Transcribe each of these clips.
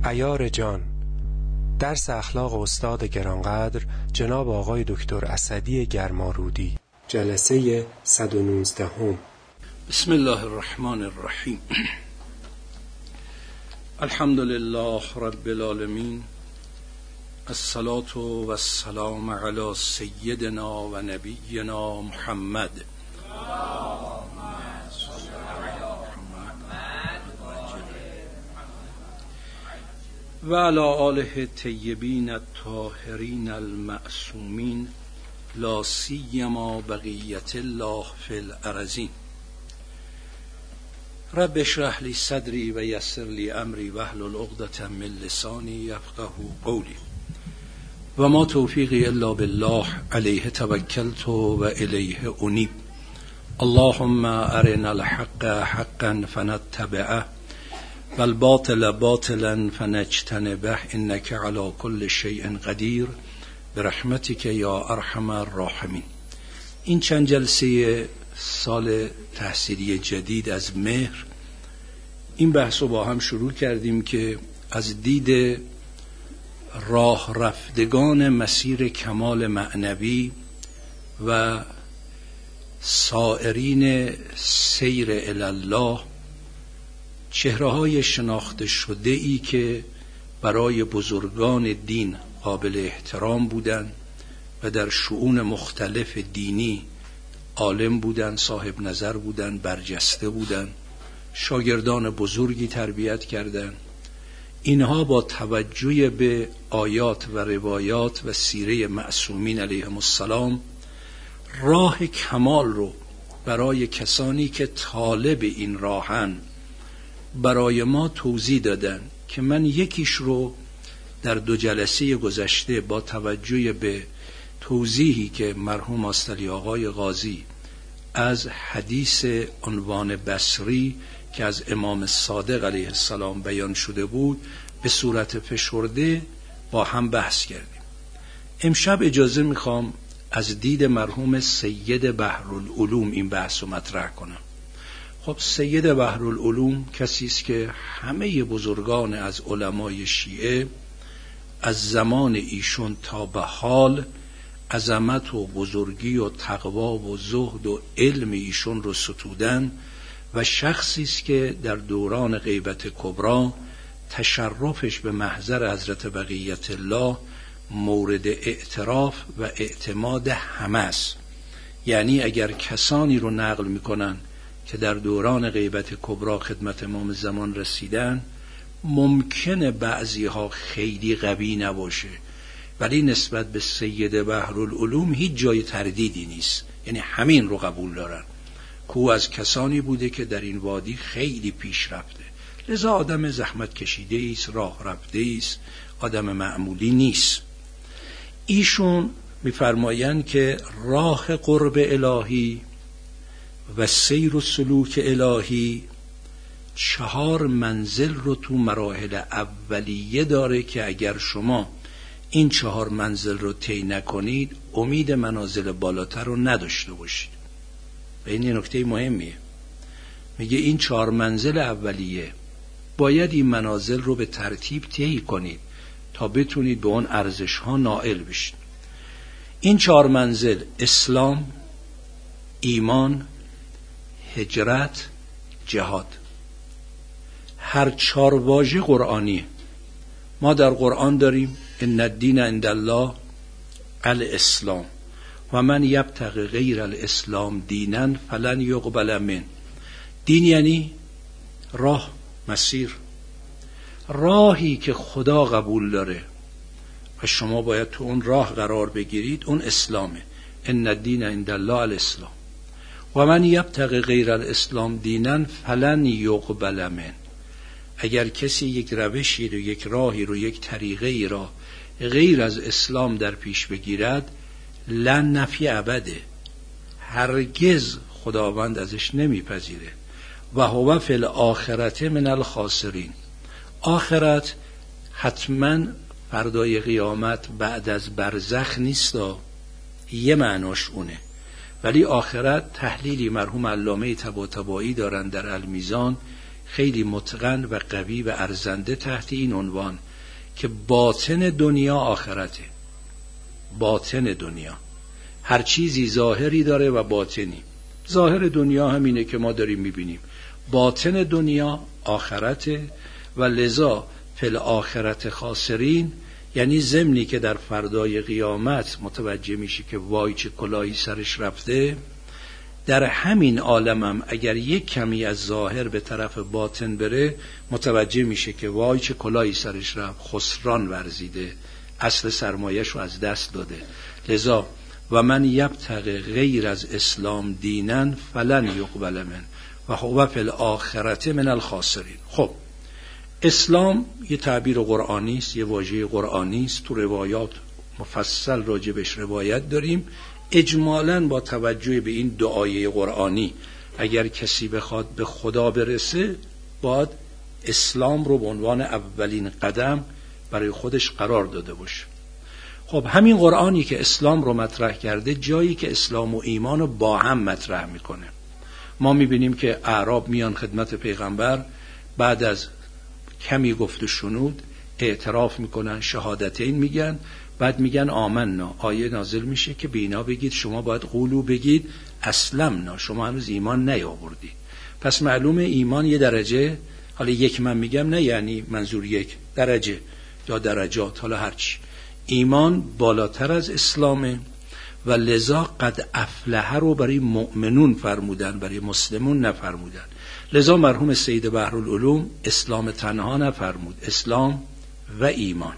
عیار جان، درس اخلاق استاد گرانقدر جناب آقای دکتر اسدی گرمارودی، جلسه 119. بسم الله الرحمن الرحیم. الحمد لله رب العالمین، الصلاة و السلام علی سیدنا و نبینا محمد و علی آله طیبین الطاهرین المعصومین، لا سیما بقیت الله فی الارضین. رب اشرح لی صدری و یسر لی امری واحلل عقدة من لسانی یفقهوا قولی. و ما توفیقی الا بالله، علیه توکلت و الیه انیب. اللهم ارنا الحق حقا فنتبعه و الباطل باطلا فنجتنبه، انک علی کل شیء قدیر برحمتک یا ارحم الراحمین. این چند جلسه سال تحصیلی جدید از مهر این بحث رو با هم شروع کردیم که از دید راه رفتگان مسیر کمال معنوی و سائرین سیر الی الله، چهره‌های شناخته شده ای که برای بزرگان دین قابل احترام بودند و در شؤون مختلف دینی عالم بودند، صاحب نظر بودند، برجسته بودند، شاگردان بزرگی تربیت کردند. اینها با توجه به آیات و روایات و سیره معصومین علیهم السلام راه کمال رو برای کسانی که طالب این راهن برای ما توضیح دادن که من یکیش رو در 2 جلسه گذشته با توجه به توضیحی که مرحوم آستلی آقای قاضی از حدیث عنوان بصری که از امام صادق علیه السلام بیان شده بود به صورت فشرده با هم بحث کردیم. امشب اجازه میخوام از دید مرحوم سید بحرالعلوم این بحث رو مطرح کنم. خب سید بحرالعلوم کسی است که همه بزرگان از علمای شیعه از زمان ایشون تا به حال عظمت و بزرگی و تقوا و زهد و علم ایشون رو ستودن و شخصی است که در دوران غیبت کبرا تشرفش به محضر حضرت بقیت الله مورد اعتراف و اعتماد همه است. یعنی اگر کسانی رو نقل میکنن که در دوران غیبت کبرا خدمت امام زمان رسیدن، ممکنه بعضی ها خیلی قوی نباشه، ولی نسبت به سید بحرالعلوم هیچ جای تردیدی نیست. یعنی همین رو قبول دارن که او از کسانی بوده که در این وادی خیلی پیش رفته، لذا آدم زحمت کشیده ایست، راه رفته ایست، آدم معمولی نیست. ایشون میفرمایند که راه قرب الهی و سیر و سلوک الهی 4 منزل رو تو مراحل اولیه داره که اگر شما این 4 منزل رو طی نکنید امید منازل بالاتر رو نداشته باشید. و این نکته مهمیه. میگه این 4 منزل اولیه باید این منازل رو به ترتیب طی کنید تا بتونید به اون ارزش ها نائل بشید. این 4 منزل: اسلام، ایمان، هجرت، جهاد. هر 4 واژه قرآنیه. ما در قرآن داریم ان الدین عند الله الاسلام و من یبتغی غیر الاسلام دینا فلن یقبل منه. دین یعنی راه، مسیر، راهی که خدا قبول داره و شما باید تو اون راه قرار بگیرید، اون اسلامه. ان الدین عند الله الاسلام و من یبتغی غیر الاسلام دینا فلن یقبل منه. اگر کسی یک روشی رو، یک راهی رو، یک طریقه ای را غیر از اسلام در پیش بگیرد، لن نفی ابده، هرگز خداوند ازش نمیپذیره. و هو فی الاخرة من الخاسرین. آخرت حتما فردای قیامت بعد از برزخ نیستا، یه معناش اونه، ولی آخرت تحلیلی مرحوم علامه طباطبایی دارن در المیزان خیلی متقن و قوی و ارزنده تحت این عنوان که باطن دنیا آخرته. باطن دنیا هر چیزی ظاهری داره و باطنی. ظاهر دنیا همینه که ما داریم میبینیم، باطن دنیا آخرته و لذا فی الآخرت خاسرین، یعنی ضمنی که در فردای قیامت متوجه میشه که وای چه کلاهی سرش رفته، در همین عالمم اگر یک کمی از ظاهر به طرف باطن بره متوجه میشه که وای چه کلاهی سرش رفت، خسران ورزیده، اصل سرمایه‌ش رو از دست داده. لذا و من یبتغی غیر از اسلام دینا فلن یقبل من و هو فی الآخرت من الخاسرین. خب اسلام یه تعبیر قرآنی است، یه واژه قرآنی است، تو روایات مفصل راجبش روایت داریم. اجمالاً با توجه به این دو آیه قرآنی اگر کسی بخواد به خدا برسه باید اسلام رو به عنوان اولین قدم برای خودش قرار داده باشه. خب همین قرآنی که اسلام رو مطرح کرده جایی که اسلام و ایمان رو با هم مطرح میکنه. ما میبینیم که اعراب میان خدمت پیغمبر، بعد از کمی گفت و شنود اعتراف میکنن، شهادتین میگن، بعد میگن آمنا. آیه نازل میشه که به اینا بگید شما باید قولو بگید اسلمنا، شما هنوز ایمان نیاوردید. پس معلومه ایمان یه درجه، حالا یک من میگم نه یعنی منظور یک درجه یا درجات، حالا هرچی، ایمان بالاتر از اسلامه و لذا قد افلح رو برای مؤمنون فرمودن، برای مسلمون نفرمودن. لذا مرحوم سید بحرالعلوم اسلام تنها نفرمود، اسلام و ایمان.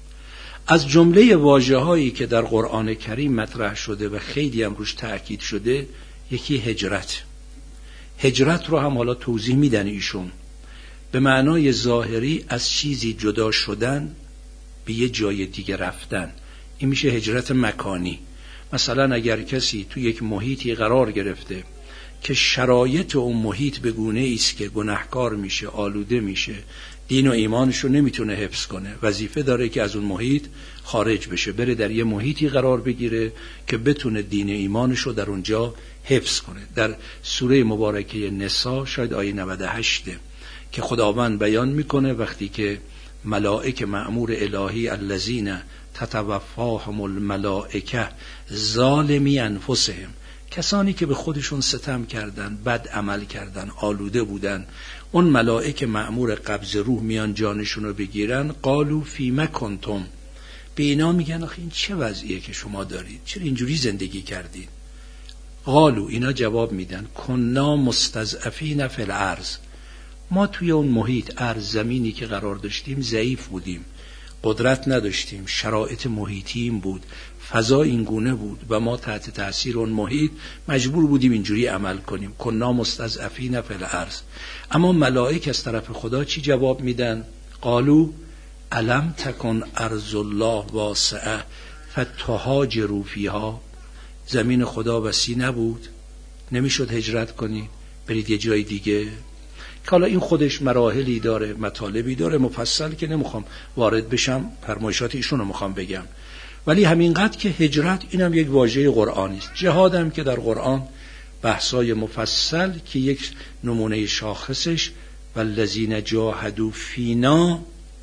از جمله واژه‌هایی که در قرآن کریم مطرح شده و خیلی هم روش تأکید شده یکی هجرت. هجرت رو هم حالا توضیح میدن ایشون، به معنای ظاهری از چیزی جدا شدن به یه جای دیگه رفتن. این میشه هجرت مکانی. مثلا اگر کسی تو یک محیطی قرار گرفته که شرایط اون محیط به گونه است که گناهکار میشه، آلوده میشه، دین و ایمانش رو نمیتونه حفظ کنه، وظیفه داره که از اون محیط خارج بشه، بره در یه محیطی قرار بگیره که بتونه دین و ایمانش رو در اونجا حفظ کنه. در سوره مبارکه نساء شاید آیه 98 که خداوند بیان میکنه وقتی که ملائکه مأمور الهی الذین تتوفاهم الملائکه ظالمی انفسهم، کسانی که به خودشون ستم کردن، بد عمل کردن، آلوده بودن، اون ملائکه مأمور قبض روح میان جانشون رو بگیرن. قالوا فیما کنتم، به اینا میگن آخه این چه وضعیه که شما دارید، چرا اینجوری زندگی کردید؟ قالوا، اینا جواب میدن کنا مستضعفین فی الارض، ما توی اون محیط ارض زمینی که قرار داشتیم ضعیف بودیم، قدرت نداشتیم، شرایط محیطی این بود، فضا این گونه بود و ما تحت تأثیر اون محیط مجبور بودیم اینجوری عمل کنیم. کنا مستضعفین فی الارض. اما ملائکه از طرف خدا چی جواب میدن؟ قالوا الم تکن ارض الله واسعه فتهاجروا فیها، زمین خدا وسیع نبود، نمیشد هجرت کنید برید یه جای دیگه؟ که حالا این خودش مراحلی داره، مطالبی داره مفصل که نمیخوام وارد بشم، فرمایشات ایشون رو میخوام بگم. ولی همینقدر که هجرت اینم یک واژه قرآنی است. جهاد هم که در قرآن بحثای مفصل که یک نمونه شاخصش والذین جاهدوا فینا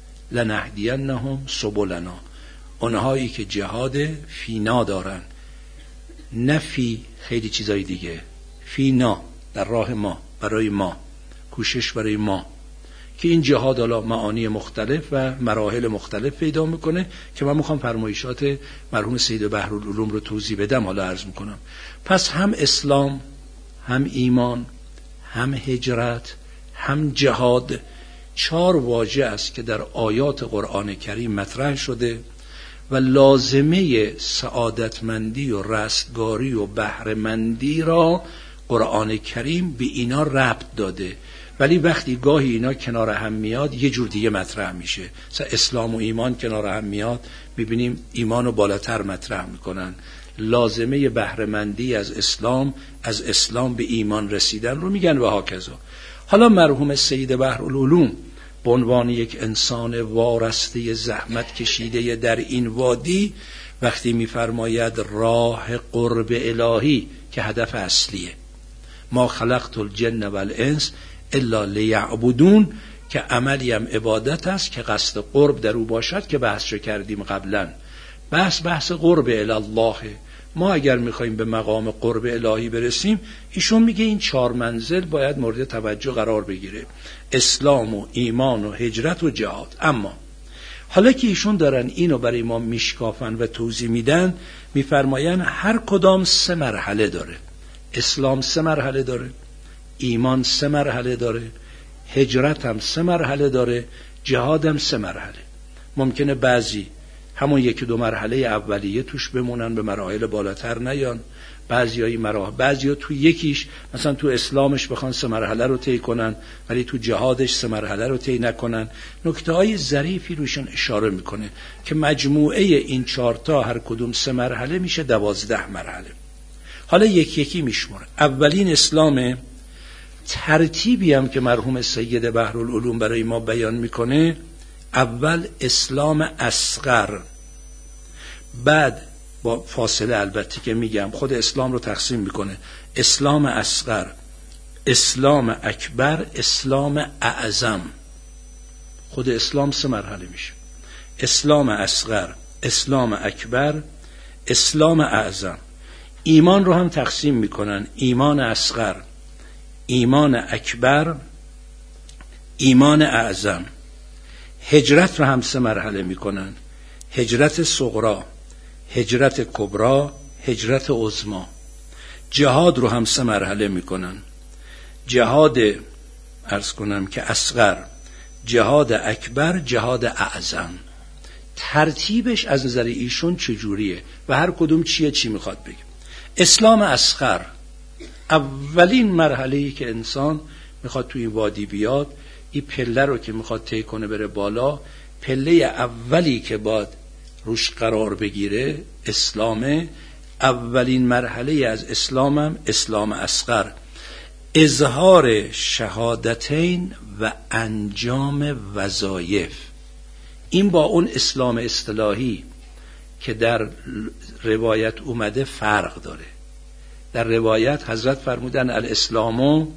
لنهدینهم سبلنا، اونهایی که جهاد فینا دارن، نفی خیلی چیزای دیگه، فینا در راه ما، برای ما، کوشش برای ما، که این جهاد حالا معانی مختلف و مراحل مختلف پیدا میکنه که من میخوام فرمایشات مرحوم سید بحرالعلوم رو توضیح بدم، حالا عرض میکنم. پس هم اسلام، هم ایمان، هم هجرت، هم جهاد، 4 واژه است که در آیات قرآن کریم مطرح شده و لازمه سعادتمندی و رستگاری و بهره‌مندی را قرآن کریم به اینا ربط داده. ولی وقتی گاهی اینا کنار هم میاد یه جور دیگه مطرح میشه. مثلا اسلام و ایمان کنار هم میاد میبینیم ایمان رو بالاتر مطرح میکنن، لازمه بهره‌مندی از اسلام به ایمان رسیدن رو میگن و هاکذا. حالا مرحوم سید بحرالعلوم به عنوان یک انسان وارسته زحمت کشیده در این وادی وقتی میفرماید راه قرب الهی که هدف اصلیه، ما خلقت الجن والانس الا لیعبدون، که عملی هم عبادت است که قصد قرب در او باشد، که بحث کردیم قبلا. بحث قرب الله. ما اگر میخوایم به مقام قرب الهی برسیم، ایشون میگه این 4 منزل باید مورد توجه قرار بگیره: اسلام و ایمان و هجرت و جهاد. اما حالا که ایشون دارن اینو برای ما میشکافن و توضیح میدن، میفرماین هر کدام 3 مرحله داره. اسلام 3 مرحله داره، ایمان 3 مرحله داره، هجرت هم 3 مرحله داره، جهاد هم 3 مرحله. ممکنه بعضی همون 1-2 مرحله اولیه توش بمونن، به مراحل بالاتر نیان. بعضیا تو یکیش، مثلا تو اسلامش بخوان 3 مرحله رو طی کنن، ولی تو جهادش 3 مرحله رو طی نکنن. نکته‌های ظریفی روشون اشاره میکنه که مجموعه این 4 تا هر کدوم 3 مرحله میشه 12 مرحله. حالا یکی میشمره. اولین اسلام، ترتیبی هم که مرحوم سید بحرالعلوم برای ما بیان میکنه: اول اسلام اصغر، بعد با فاصله البته که میگم خود اسلام رو تقسیم میکنه: اسلام اصغر، اسلام اکبر، اسلام اعظم. خود اسلام 3 مرحله میشه: اسلام اصغر، اسلام اکبر، اسلام اعظم. ایمان رو هم تقسیم میکنن: ایمان اصغر، ایمان اکبر، ایمان اعظم. هجرت رو هم 3 مرحله میکنن: هجرت صغرا، هجرت کبرا، هجرت عظمی. جهاد رو هم 3 مرحله میکنن: جهاد عرض کنم که اصغر، جهاد اکبر، جهاد اعظم. ترتیبش از نظر ایشون چجوریه و هر کدوم چی میخواد بگه؟ اسلام اصغر، اولین مرحله‌ای که انسان میخواد توی وادی بیاد، این پله رو که میخواد طی کنه بره بالا، پله اولی که باید روش قرار بگیره اسلام. اولین مرحله از اسلامم اسلام اصغر، اظهار شهادتین و انجام وظایف. این با اون اسلام اصطلاحی که در روایت اومده فرق داره. در روایت حضرت فرمودن الاسلام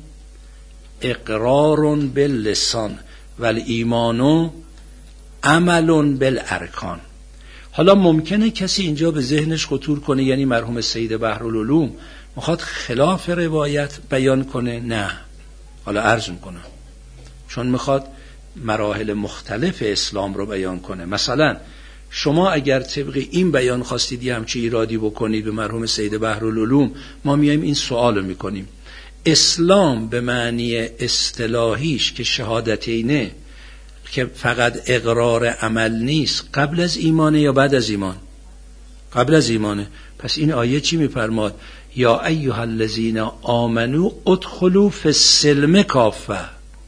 اقرار باللسان و الایمان عمل بالارکان. حالا ممکنه کسی اینجا به ذهنش خطور کنه یعنی مرحوم سید بحرالعلوم میخواد خلاف روایت بیان کنه. نه، حالا عرض میکنم، چون میخواد مراحل مختلف اسلام رو بیان کنه. مثلا شما اگر طبق این بیان خواستید یه همچی ایرادی بکنید به مرحوم سید بحرالعلوم، ما میایم این سوال رو میکنیم: اسلام به معنی اصطلاحیش که شهادتینه، که فقط اقرار عمل نیست، قبل از ایمانه یا بعد از ایمان؟ قبل از ایمانه. پس این آیه چی میفرماد؟ یا ایها الذین آمنو ادخلوا فی السلم کافه.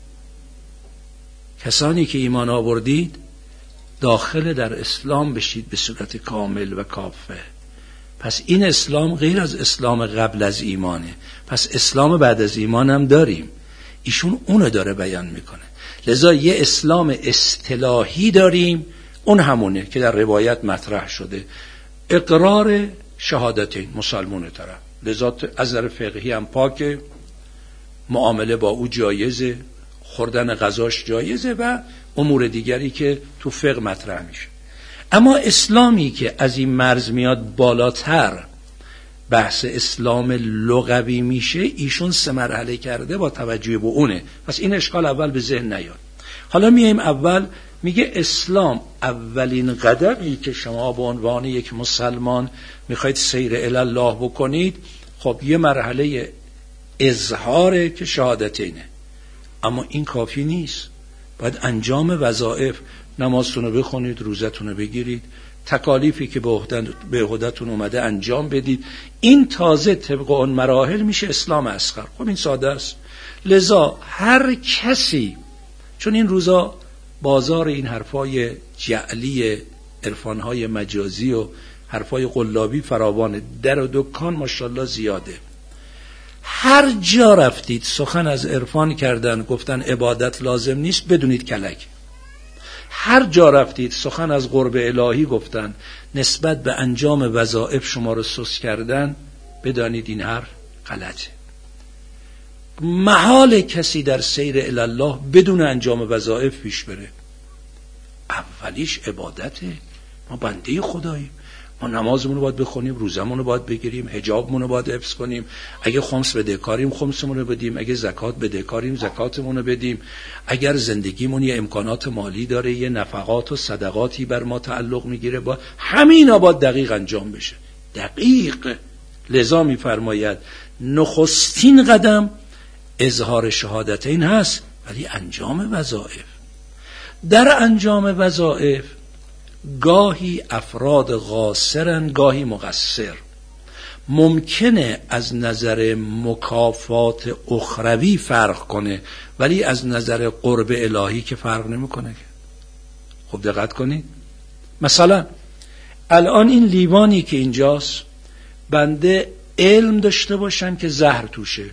کسانی که ایمان آوردید داخل در اسلام بشید به صورت کامل و کافه. پس این اسلام غیر از اسلام قبل از ایمانه. پس اسلام بعد از ایمان هم داریم. ایشون اونو داره بیان میکنه. لذا یه اسلام اصطلاحی داریم، اون همونه که در روایت مطرح شده: اقرار شهادتین، مسلمون طرف، لذا از نظر فقهی هم پاکه، معامله با او جایزه، خوردن غذاش جایزه و امور دیگری که تو فقه مطرح میشه. اما اسلامی که از این مرز میاد بالاتر، بحث اسلام لغوی میشه، ایشون 3 مرحله کرده با توجه به اونه. پس این اشکال اول به ذهن نیاد. حالا میایم اول، میگه اسلام اولین قدمی که شما به عنوان یک مسلمان میخواید سیر الی الله بکنید، خب یه مرحله اظهاره که شهادتینه. اما این کافی نیست، باید انجام وظایف، نمازتون رو بخونید، روزتون رو بگیرید، تکالیفی که به عهده‌تون اومده انجام بدید. این تازه طبق اون مراحل میشه اسلام اصغر. خب این ساده است. لذا هر کسی، چون این روزا بازار این حرفای جعلی، عرفانهای مجازی و حرفای قلابی فراوانه، در و دکان ماشاءالله زیاده. هر جا رفتید سخن از عرفان کردن، گفتن عبادت لازم نیست، بدونید کلک. هر جا رفتید سخن از قرب الهی گفتن، نسبت به انجام وظایف شما رو سست کردن، بدانید این حرف غلطه. محال کسی در سیر الله بدون انجام وظایف پیش بره. اولیش عبادته. ما بنده خداییم، ما نمازمون رو باید بخونیم، روزمون رو باید بگیریم، حجابمون رو باید حفظ کنیم، اگه خمس بدهکاریم خمسمون رو بدیم، اگه زکات بدهکاریم زکاتمون رو بدیم، اگر زندگیمون یه امکانات مالی داره یه نفقات و صدقاتی بر ما تعلق میگیره، با همینا باید دقیق انجام بشه. دقیق. لذا میفرماید نخستین قدم اظهار شهادتین هست، ولی انجام وظایف. در انجام وظایف گاهی افراد قاصرن، گاهی مقصر. ممکنه از نظر مکافات اخروی فرق کنه، ولی از نظر قرب الهی که فرق نمیکنه. خب دقت کنید، مثلا الان این لیوانی که اینجاست، بنده علم داشته باشم که زهر توشه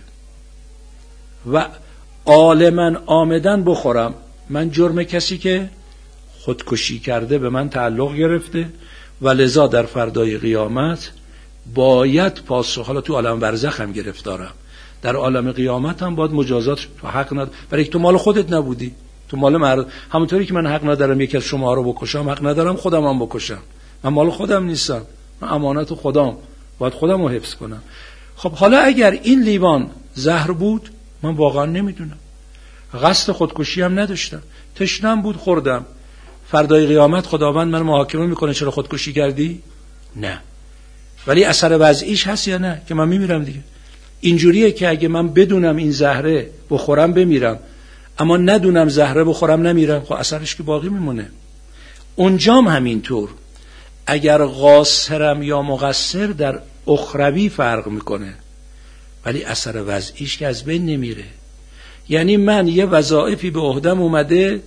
و عالماً آمدن بخورم، من جرم کسی که خودکشی کرده به من تعلق گرفته و لذا در فردای قیامت باید پاسخ. حالا تو عالم برزخ هم گرفتارم، در عالم قیامت هم باید مجازات. تو حق ندارم، برای تو مال خودت نبودی، تو مال مرد. همونطوری که من حق ندارم یکی از شما رو بکشم، حق ندارم خودم هم بکشم. من مال خودم نیستم، من امانت خدام، باید خودم رو حفظ کنم. خب حالا اگر این لیوان زهر بود، من واقعا نمیدونم، قصد خودکشی هم نداشتم، تشنم بود خوردم، فردای قیامت خداوند من محاکمه میکنه چرا خودکشی کردی؟ نه. ولی اثر وضعیش هست یا نه که من میمیرم دیگه. اینجوریه که اگه من بدونم این زهره بخورم بمیرم، اما ندونم زهره بخورم نمیرم، خب اثرش که باقی میمونه. اونجام همینطور، اگر قاصرم یا مقصر در اخروی فرق میکنه، ولی اثر وضعیش که از بین نمیره. یعنی من یه وظایفی به عهدم اومده،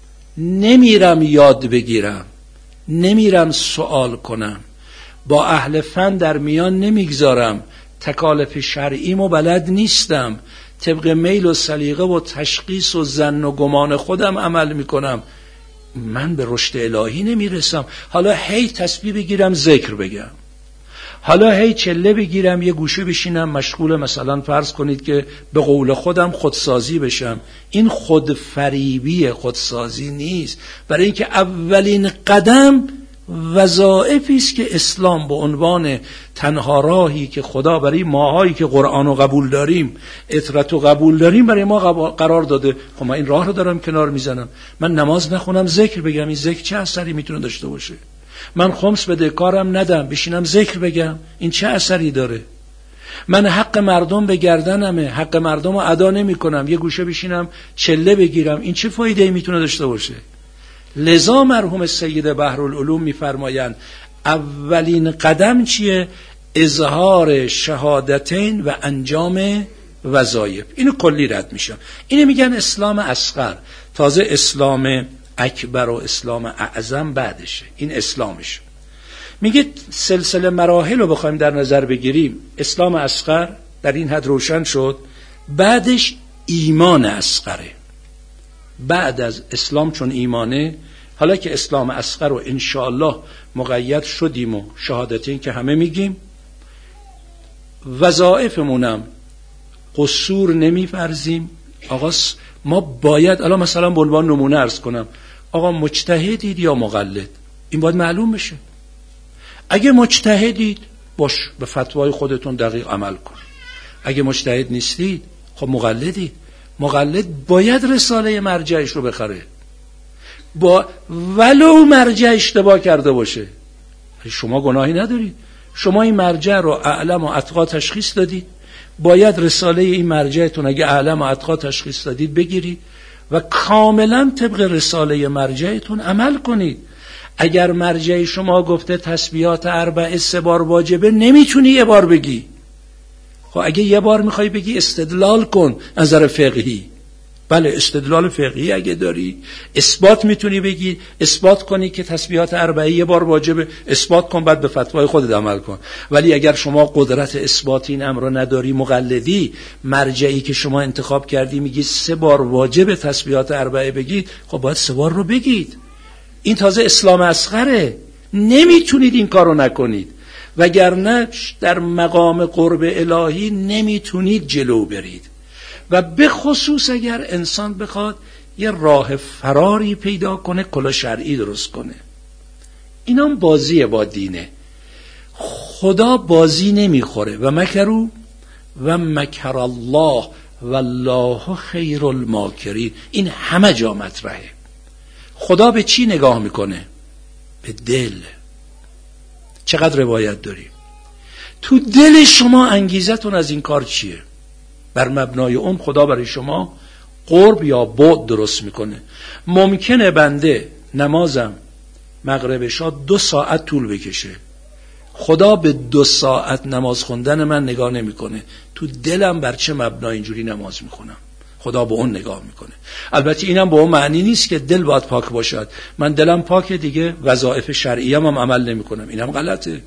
نمیرم یاد بگیرم، نمیرم سوال کنم، با اهل فن در میان نمیگذارم، تکالف شرعیمو بلد نیستم، طبق میل و سلیقه و تشخیص و ظن و گمان خودم عمل میکنم، من به رشد الهی نمیرسم. حالا هی تسبیح بگیرم ذکر بگم، حالا هی چله بگیرم یه گوشه بشینم مشغول مثلا فرض کنید که به قول خودم خودسازی بشم. این خودفریبی خودسازی نیست، برای اینکه اولین قدم وظایفی است که اسلام به عنوان تنها راهی که خدا برای ماهایی که قرآن رو قبول داریم، اطرت رو قبول داریم، برای ما قرار داده. خب من این راه رو دارم کنار میزنم، من نماز نخونم ذکر بگم، این ذکر چه اثری میتونه داشته باشه؟ من خمس بده کارم ندم بشینم ذکر بگم، این چه اثری داره؟ من حق مردم به گردنمه، حق مردم رو ادا نمی کنم، یه گوشه بشینم چله بگیرم، این چه فایده‌ای میتونه داشته باشه؟ لذا مرحوم سید بحرالعلوم میفرمایند اولین قدم چیه؟ اظهار شهادتین و انجام وظایف. اینو کلی رد میشم. اینو میگن اسلام اصغر، تازه اسلام اکبر و اسلام اعظم بعدشه. این اسلامش. میگه سلسله مراحل رو بخوایم در نظر بگیریم، اسلام اصغر در این حد روشن شد، بعدش ایمان اصغره. بعد از اسلام چون ایمانه، حالا که اسلام اصغر رو انشاءالله مقید شدیم و شهادتین که همه میگیم، وظایفمونم قصور نمی‌ورزیم. آقا ما باید، الان مثلا به عنوان نمونه عرض کنم، آقا مجتهدید یا مقلد؟ این باید معلوم بشه. اگه مجتهدید باش، به فتوای خودتون دقیق عمل کن. اگه مجتهد نیستید، خب مقلدید. مقلد باید رساله مرجعش رو بخره، با ولو مرجع اشتباه کرده باشه. شما گناهی ندارید، شما این مرجع رو اعلم و اتقا تشخیص دادید، باید رساله این مرجعتون اگه اعلم و اتقا تشخیص دادید بگیرید و کاملا طبق رساله مرجعتون عمل کنید. اگر مرجع شما گفته تسبیحات 4 3 بار واجبه، نمیتونی یه بار بگی. خب اگه یه بار میخوای بگی استدلال کن نظر فقهی. بله استدلال فقهی اگه داری، اثبات میتونی بگی، اثبات کنی که تسبیحات 4 یه بار واجبه، اثبات کن، بعد به فتوای خودت عمل کن. ولی اگر شما قدرت اثبات این امر رو نداری، مقلدی، مرجعی که شما انتخاب کردی میگی 3 بار واجبه تسبیحات 4 بگید، خب باید 3 بار رو بگید. این تازه اسلام اصغره. نمیتونید این کارو نکنید، وگرنه در مقام قرب الهی نمیتونید جلو برید. و به خصوص اگر انسان بخواد یه راه فراری پیدا کنه، کلاه شرعی درست کنه. اینا هم بازیه با دینه. خدا بازی نمیخوره. و مکروا و مکر الله والله خیر الماکرین. این همه جا مطرحه. خدا به چی نگاه میکنه؟ به دل. چقدر روایت داریم تو دل شما انگیزتون از این کار چیه؟ بر مبنای اون خدا برای شما قرب یا بعد درست میکنه. ممکنه بنده نمازم مغرب شا 2 ساعت طول بکشه، خدا به 2 ساعت نماز خوندن من نگاه نمیکنه. تو دلم بر چه مبنا اینجوری نماز میخونم، خدا به اون نگاه میکنه. البته اینم به اون معنی نیست که دل باید پاک باشد. من دلم پاکه دیگه وظایف شرعی هم عمل نمیکنم، اینم غلطه.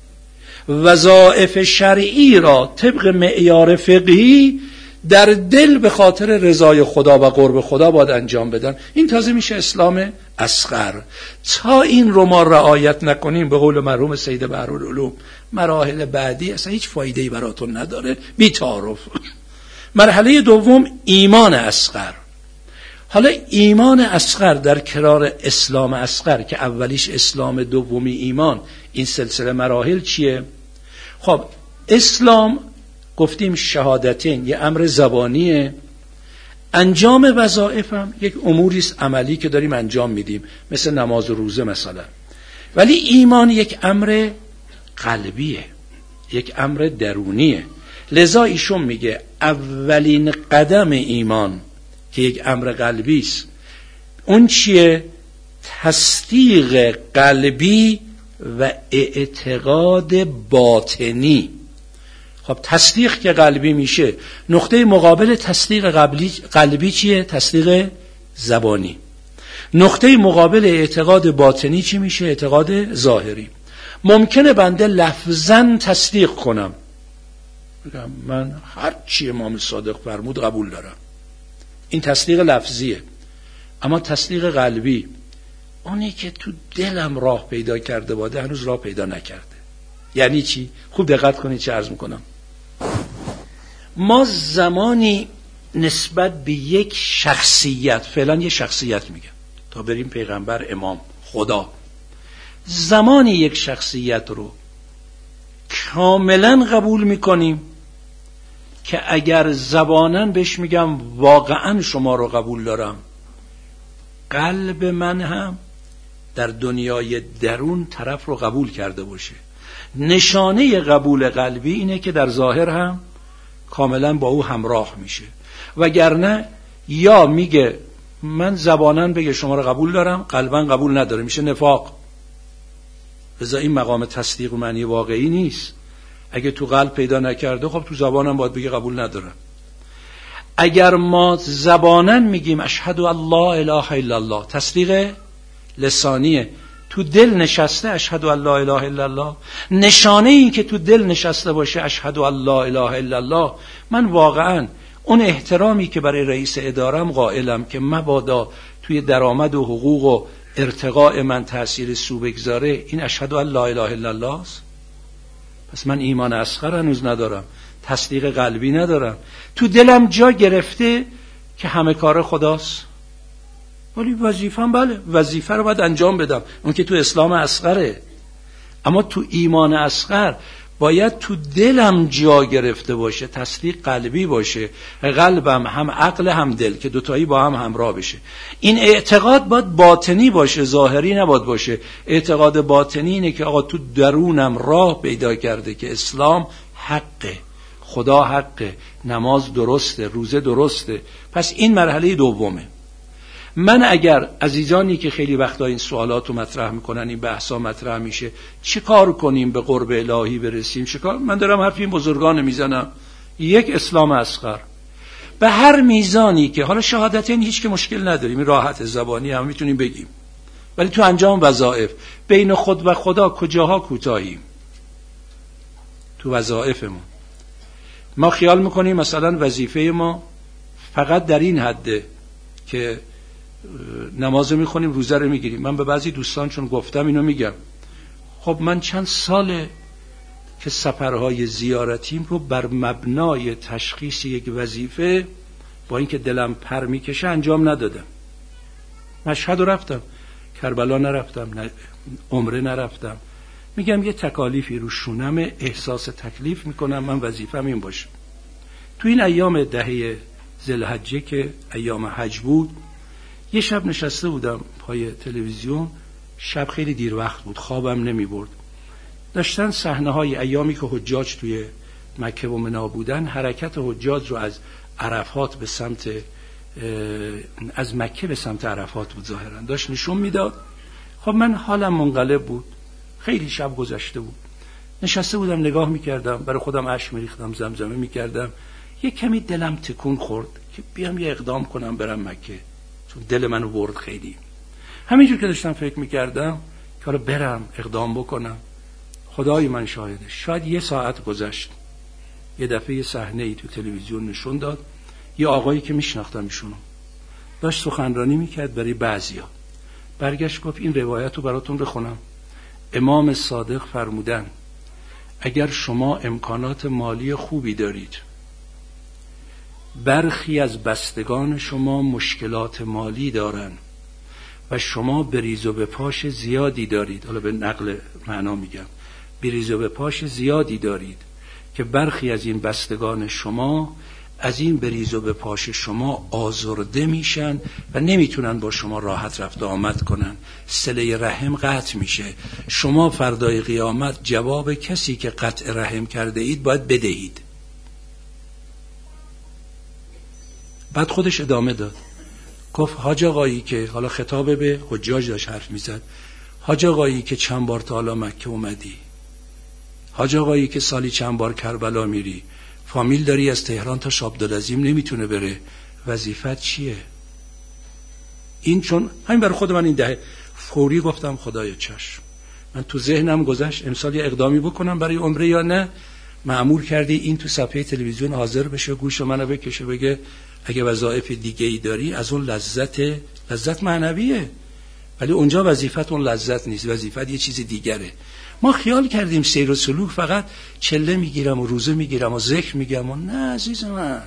وظایف شرعی را طبق معیار فقهی در دل به خاطر رضای خدا و قرب خدا باید انجام بدن. این تازه میشه اسلام اصغر. تا این رو ما رعایت نکنیم، به قول مرحوم سید بحرالعلوم، مراحل بعدی اصلا هیچ فایده‌ای براتون نداره، بی تعارف. مرحله دوم ایمان اصغر. حالا ایمان اصغر در کنار اسلام اصغر که اولیش اسلام، دومی ایمان، این سلسله مراحل چیه؟ خب اسلام گفتیم شهادتین یه امر زبانیه، انجام وظایف هم یک اموریست عملی که داریم انجام میدیم، مثل نماز و روزه مثلا. ولی ایمان یک امر قلبیه، یک امر درونیه. لذا ایشون میگه اولین قدم ایمان که یک امر قلبی است، اون چیه؟ تصدیق قلبی و اعتقاد باطنی. خب تصدیق که قلبی میشه، نقطه مقابل تصدیق قلبی چیه؟ تصدیق زبانی. نقطه مقابل اعتقاد باطنی چی میشه؟ اعتقاد ظاهری. ممکنه بنده لفظاً تصدیق کنم، بگم من هر چی امام صادق فرمود قبول دارم، این تصدیق لفظیه. اما تصدیق قلبی، اونی که تو دلم راه پیدا کرده باده هنوز راه پیدا نکرده. یعنی چی؟ خوب دقت کنید چه عرض میکنم. ما زمانی نسبت به یک شخصیت، فعلا یه شخصیت میگم تا بریم پیغمبر، امام، خدا، زمانی یک شخصیت رو کاملا قبول میکنیم که اگر زباناً بهش میگم واقعاً شما رو قبول دارم، قلب من هم در دنیای درون طرف رو قبول کرده باشه. نشانه قبول قلبی اینه که در ظاهر هم کاملا با او همراه میشه. وگرنه یا میگه من زباناً بگه شما رو قبول دارم، قلباً قبول نداره، میشه نفاق. لذا این مقام تصدیق و معنی واقعی نیست. اگه تو قلب پیدا نکرده، خب تو زبانم باید بگه قبول ندارم. اگر ما زباناً میگیم اشهد ان لا اله الا الله، تصدیق لسانیه، تو دل نشسته اشهد ان لا اله الا الله، نشانه این که تو دل نشسته باشه اشهد ان لا اله الا الله، من واقعاً اون احترامی که برای رئیس ادارم قائلم که مبادا توی درآمد و حقوق و ارتقاء من تأثیر سو بگذاره، این اشهد ان لا اله الا الله است. پس من ایمان اصغر هنوز ندارم، تصدیق قلبی ندارم. تو دلم جا گرفته که همه کار خداست، ولی وظیفه‌ام بله، وظیفه رو باید انجام بدم، اون که تو اسلام اصغره. اما تو ایمان اصغر باید تو دلم جا گرفته باشه، تصدیق قلبی باشه، قلبم هم عقل هم دل که دوتایی با هم همراه بشه. این اعتقاد باید باطنی باشه، ظاهری نباید باشه. اعتقاد باطنی اینه که آقا تو درونم راه پیدا کرده که اسلام حقه، خدا حقه، نماز درسته، روزه درسته. پس این مرحله دومه. من اگر عزیزانی که خیلی وقتا این سوالات رو مطرح میکنن، این بحثا مطرح میشه، چی کار کنیم به قرب الهی برسیم؟ من دارم حرف این بزرگان میزنم. یک، اسلام اصغر به هر میزانی که حالا شهادتین هیچ که مشکل نداریم، این راحت زبانی هم میتونیم بگیم، ولی تو انجام وظایف بین خود و خدا کجاها کوتاهیم؟ تو وظایفمون ما خیال میکنیم مثلا وظیفه ما فقط در این حده که نماز میخونیم، روزه رو میگیریم. من به بعضی دوستان چون گفتم اینو میگم، خب من چند ساله که سفرهای زیارتیم رو بر مبنای تشخیص یک وظیفه با اینکه دلم پر میکشه انجام ندادم. مشهد رفتم، کربلا نرفتم، عمره نرفتم. میگم یه تکالیفی رو شونم، احساس تکلیف میکنم، من وظیفم این باشه. تو این ایام دهه ذوالحجه که ایام حج بود، یه شب نشسته بودم پای تلویزیون، شب خیلی دیر وقت بود، خوابم نمی برد. داشتن صحنه های ایامی که حجاج توی مکه و منی بودن، حرکت حجاج رو از عرفات به سمت از مکه به سمت عرفات بود ظاهرا داشت نشون میداد. خب من حالم منقلب بود، خیلی شب گذشته بود، نشسته بودم نگاه میکردم، برای خودم اشک میریختم، زمزمه میکردم. یه کمی دلم تکون خورد که بیام یه اقدام کنم برم مکه، چون دل منو برد خیلی. همینجور که داشتم فکر میکردم که حالا برم اقدام بکنم، خدای من شاهده، شاید یه ساعت گذشت، یه دفعه یه صحنه‌ای تو تلویزیون نشون داد، یه آقایی که میشناختم ایشونو داشت سخنرانی میکرد برای بعضیا، برگشت گفت این روایت رو براتون بخونم. امام صادق فرمودن اگر شما امکانات مالی خوبی دارید، برخی از بستگان شما مشکلات مالی دارن و شما بریز و بپاش زیادی دارید، حالا به نقل معنا میگم، بریز و بپاش زیادی دارید که برخی از این بستگان شما از این بریز و بپاش شما آزرده میشن و نمیتونن با شما راحت رفت آمد کنن، صله رحم قطع میشه. شما فردای قیامت جواب کسی که قطع رحم کرده اید باید بدهید. بعد خودش ادامه داد، گفت حاج آقایی که، حالا خطاب به حجاج داشت حرف میزد، حاج آقایی که چند بار تا حالا مکه اومدی، حاج آقایی که سالی چند بار کربلا میری، فامیل داری از تهران تا شابدالعظیم نمیتونه بره، وظیفت چیه؟ این چون همین برای خود من این دهه فوری گفتم خدایا چشم. من تو ذهنم گذشت امسال یه اقدامی بکنم برای عمره یا نه. مأمور کردی این تو صفحه تلویزیون حاضر بشه، گوش منو بکشه، بگه اگه وظایف دیگه ای داری از اون لذت معنویه، ولی اونجا وظیفت اون لذت نیست، وظیفت یه چیز دیگره. ما خیال کردیم سیر و سلوک فقط چله میگیرم و روزه میگیرم و ذکر میگم و نه عزیز من،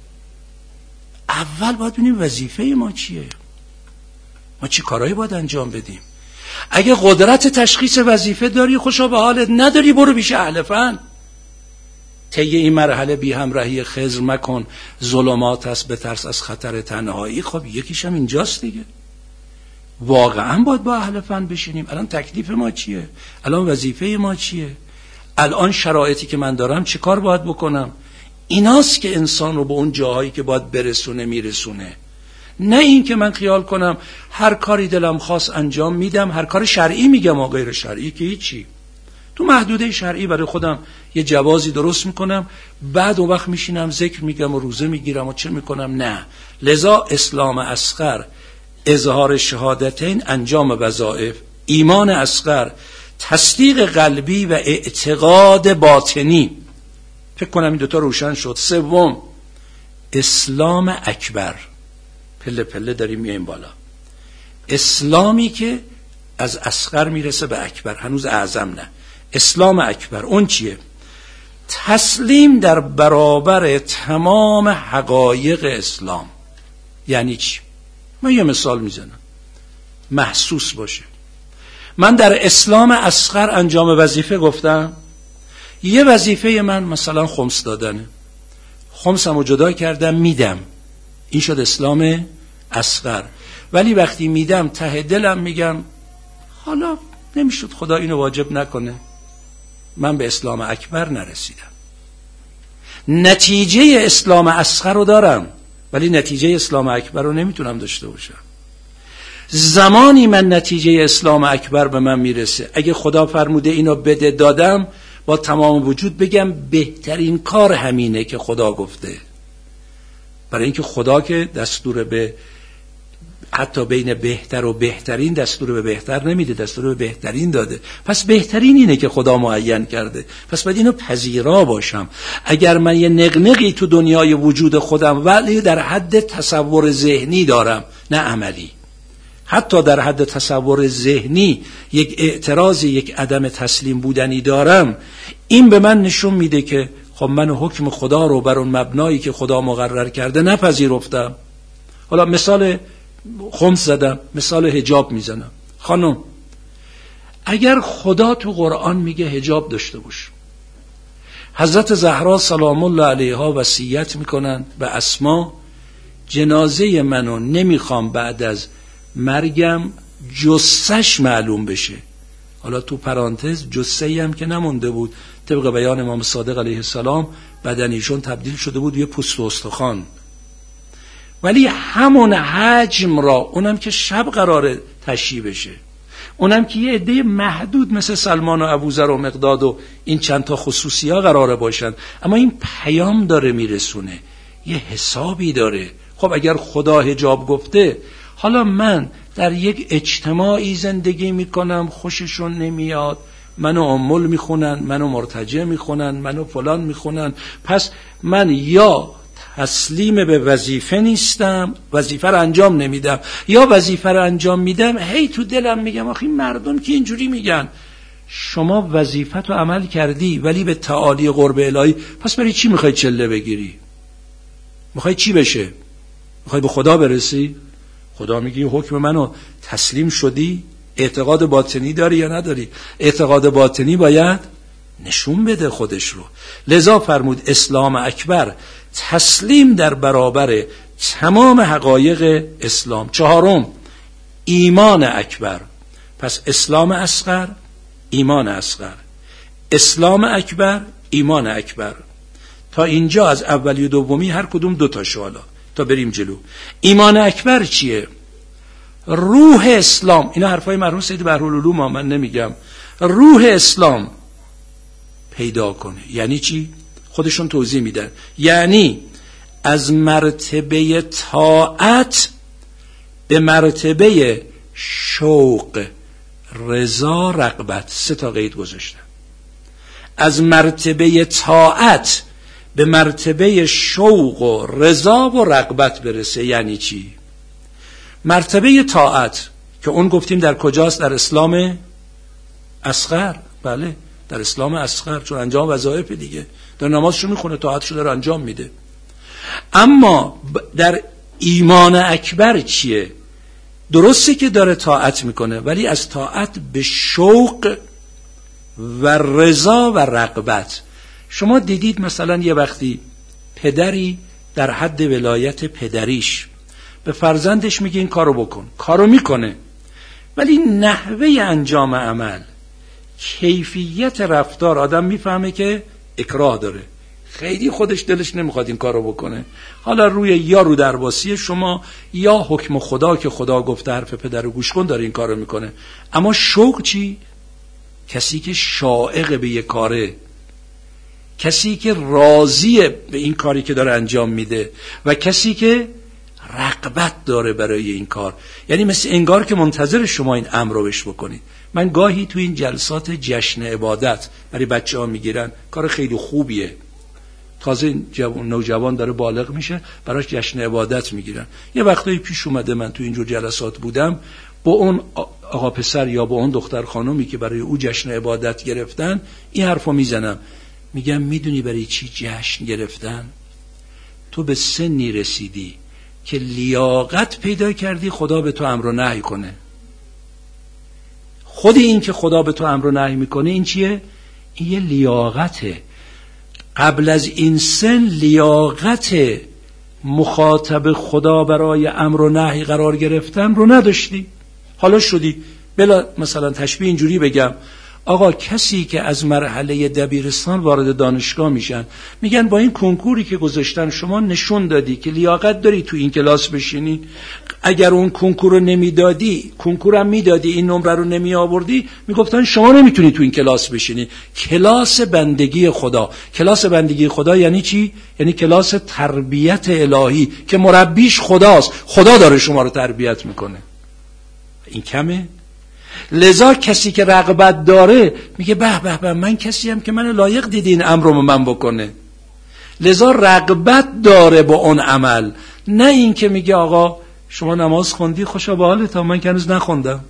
اول باید ببینیم وظیفه ما چیه، ما چی کارهایی باید انجام بدیم. اگه قدرت تشخیص وظیفه داری خوشا به حالت، نداری برو پیش اهل فن. طی این مرحله بی همراهی خضر مکن، ظلمات است بترس از خطر تنهایی. خب یکیش هم اینجاست دیگه، واقعا باید با اهل فن بشینیم. الان تکلیف ما چیه؟ الان وظیفه ما چیه؟ الان شرایطی که من دارم چه کار باید بکنم؟ ایناست که انسان رو به اون جاهایی که باید برسونه میرسونه، نه این که من خیال کنم هر کاری دلم خواست انجام میدم، هر کار شرعی میگم و غیر شرعی که هیچی، تو محدوده شرعی برای خودم یه جوازی درست میکنم، بعد اون وقت میشینم ذکر میگم و روزه میگیرم و چه میکنم. نه، لذا اسلام اصغر اظهار شهادتین، انجام وظایف، ایمان اصغر تصدیق قلبی و اعتقاد باطنی. فکر کنم این دوتا روشن شد. سوم اسلام اکبر، پله پله داریم میایم بالا. اسلامی که از اصغر میرسه به اکبر، هنوز اعظم نه. اسلام اکبر اون چیه؟ تسلیم در برابر تمام حقایق اسلام. یعنی چی؟ من یه مثال میزنم محسوس باشه. من در اسلام اصغر انجام وظیفه گفتم، یه وظیفه من مثلا خمس دادنه، خمسمو جدا کردم میدم، این شد اسلام اصغر. ولی وقتی میدم ته دلم میگم حالا نمیشد خدا اینو واجب نکنه، من به اسلام اکبر نرسیدم. نتیجه اسلام اصغر رو دارم ولی نتیجه اسلام اکبر رو نمیتونم داشته باشم. زمانی من نتیجه اسلام اکبر به من میرسه، اگه خدا فرموده اینو بده دادم، با تمام وجود بگم بهترین کار همینه که خدا گفته. برای اینکه خدا که دستور به حتی بین بهتر و بهترین دستور به بهتر نمیده، دستور به بهترین داده. پس بهترین اینه که خدا معین کرده، پس باید اینو پذیرا باشم. اگر من یه نقنقی تو دنیای وجود خودم ولی در حد تصور ذهنی دارم نه عملی، حتی در حد تصور ذهنی یک اعتراضی، یک عدم تسلیم بودنی دارم، این به من نشون میده که خب من حکم خدا رو بر اون مبنایی که خدا مقرر کرده نپذیرفتم. حالا مثال خمس زدم، مثال حجاب میزنم. خانم اگر خدا تو قرآن میگه حجاب داشته باش، حضرت زهرا سلام الله علیها وصیت میکنن به اسما جنازه منو نمیخوام بعد از مرگم جثه‌ش معلوم بشه. حالا تو پرانتز جثه‌ای هم که نمونده بود، طبق بیان امام صادق علیه السلام بدنیشون تبدیل شده بود یه پوست و استخوان، ولی همون حجم را، اونم که شب قراره تشییع بشه، اونم که یه عده محدود مثل سلمان و ابوذر و مقداد و این چند تا خصوصی ها قراره باشن، اما این پیام داره میرسونه، یه حسابی داره. خب اگر خدا حجاب گفته، حالا من در یک اجتماعی زندگی میکنم خوششون نمیاد، منو امول میخونن، منو مرتجع میخونن، منو فلان میخونن، پس من یا تسلیم به وظیفه نیستم، وظیفه رو انجام نمیدم، یا وظیفه رو انجام میدم هی تو دلم میگم آخه این مردم که اینجوری میگن. شما وظیفت رو عمل کردی ولی به تعالی قرب الهی، پس برای چی میخوای چله بگیری؟ میخوای چی بشه؟ میخوای به خدا برسی؟ خدا میگه حکم منو تسلیم شدی؟ اعتقاد باطنی داری یا نداری؟ اعتقاد باطنی باید نشون بده خودش رو. لذا فرمود اسلام اکبر، تسلیم در برابر تمام حقایق اسلام. چهارم ایمان اکبر. پس اسلام اصغر، ایمان اصغر، اسلام اکبر، ایمان اکبر. تا اینجا از اولی و دومی هر کدوم دو تا شوالا تا بریم جلو. ایمان اکبر چیه؟ روح اسلام. اینا حرفای مرحوم سید بحرالعلوم، من نمیگم. روح اسلام پیدا کنه. یعنی چی؟ خودشون توضیح میدن. یعنی از مرتبه طاعت به مرتبه شوق، رضا، رغبت، 3 تا قید گذاشتن. از مرتبه طاعت به مرتبه شوق و رضا و رغبت برسه. یعنی چی؟ مرتبه طاعت که اون گفتیم در کجاست؟ در اسلام اصغر. بله در اسلام اصغر، چون انجام وظایف دیگه، در نمازشو میخونه، طاعتشو داره انجام میده. اما در ایمان اکبر چیه؟ درسته که داره طاعت میکنه ولی از طاعت به شوق و رضا و رغبت. شما دیدید مثلا یه وقتی پدری در حد ولایت پدریش به فرزندش میگه این کارو بکن، کارو میکنه، ولی نحوه انجام عمل، کیفیت رفتار، آدم میفهمه که اکراه داره، خیلی خودش دلش نمیخواد این کارو بکنه. حالا روی یا رو درباسی شما یا حکم خدا که خدا گفته حرف پدر رو گوش کن داره این کارو میکنه. اما شوق چی؟ کسی که شائق به یک کاره، کسی که راضیه به این کاری که داره انجام میده و کسی که رغبت داره برای این کار. یعنی مثل انگار که منتظر شما این امر رو بش بکنید. من گاهی تو این جلسات جشن عبادت برای بچه‌ها میگیرن، کار خیلی خوبیه، تازه نوجوان داره بالغ میشه براش جشن عبادت میگیرن. یه وقتایی پیش اومده من تو اینجور جلسات بودم، با اون آقا پسر یا با اون دختر خانومی که برای او جشن عبادت گرفتن این حرفو میزنم، میگم میدونی برای چی جشن گرفتن؟ تو به سنی رسیدی که لیاقت پیدا کردی خدا به تو امر و نهی کنه. خود این که خدا به تو امر و نهی میکنه این چیه؟ این یه لیاقته. قبل از این سن لیاقت مخاطب خدا برای امر و نهی قرار گرفتن رو نداشتی، حالا شدی. بلا مثلا تشبیه اینجوری بگم، آقا کسی که از مرحله دبیرستان وارد دانشگاه میشن، میگن با این کنکوری که گذاشتن شما نشون دادی که لیاقت داری تو این کلاس بشینی، اگر اون کنکور رو نمیدادی، کنکورم میدادی این نمره رو نمی آوردی، میگفتن شما نمیتونی تو این کلاس بشینی. کلاس بندگی خدا. کلاس بندگی خدا یعنی چی؟ یعنی کلاس تربیت الهی که مربیش خداست، خدا داره شما رو تربیت میکنه. این کمه؟ لذا کسی که رغبت داره میگه به به به، من کسی هم که من لایق دیدی این امر رو من بکنه. لذا رغبت داره با اون عمل، نه این که میگه آقا شما نماز خوندی خوشا به حالت، من که هنوز نخوندم،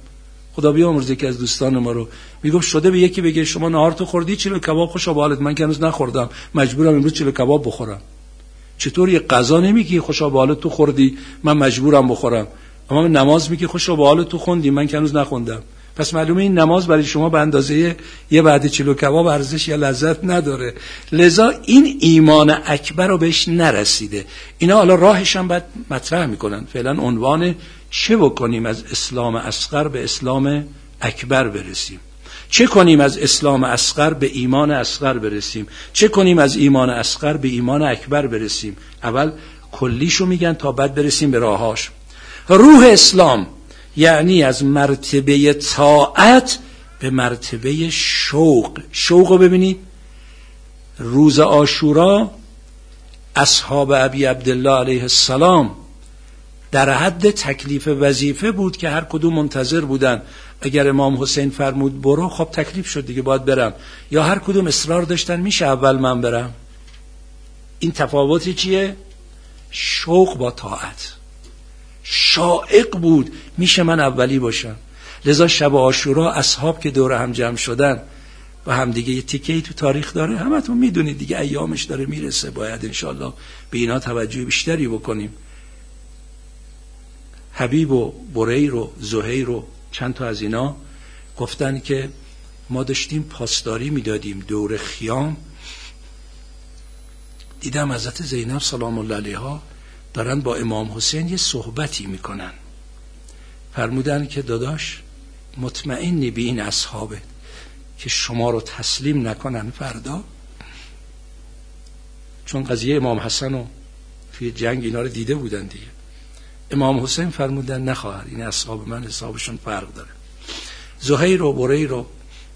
خدا بیامرزه که از دوستان ما رو میگفت شده به یکی بگه شما نهار تو خوردی، چلو کباب خوشا به حالت، من که هنوز نخوردم مجبورم امروز چلو کباب بخورم. چطور یه غذا نمیگی خوشا به حالت تو خوردی من مجبورم بخورم، اما نماز میگی خوشا به حالت تو خوندی من که هنوز نخوندم؟ پس معلومه این نماز برای شما به اندازه یه وعده چلو کباب ارزش یا لذت نداره. لذا این ایمان اکبر رو بهش نرسیده. اینا حالا راهش هم باید مطرح میکنن. فعلا عنوان چه بکنیم از اسلام اصغر به اسلام اکبر برسیم، چه کنیم از اسلام اصغر به ایمان اصغر برسیم، چه کنیم از ایمان اصغر به ایمان اکبر برسیم. اول کلیشو میگن تا بعد برسیم به راهاش. روح اسلام یعنی از مرتبه طاعت به مرتبه شوق. شوق رو ببینید، روز عاشورا اصحاب ابی عبدالله علیه السلام در حد تکلیف وظیفه بود که هر کدوم منتظر بودن اگر امام حسین فرمود برو، خب تکلیف شد دیگه باید برم، یا هر کدوم اصرار داشتن میشه اول من برم. این تفاوت چیه؟ شوق با طاعت. شائق بود میشه من اولی باشم. لذا شب عاشورا اصحاب که دور هم جمع شدن و هم دیگه یه تیکه‌ای تو تاریخ داره، همتون میدونید دیگه، ایامش داره میرسه، باید انشالله به اینا توجه بیشتری بکنیم. حبیب و بریر و زهیر و چند تا از اینا گفتن که ما داشتیم پاسداری میدادیم دور خیام، دیدم حضرت زینب سلام الله علیها دارن با امام حسین یه صحبتی میکنن. فرمودن که داداش مطمئنی به این اصحابه که شما رو تسلیم نکنن فردا؟ چون قضیه امام حسن و توی جنگ اینا رو دیده بودن دیگه. امام حسین فرمودن نه خواهر، این اصحاب من حسابشون فرق داره. زهیر و بریر و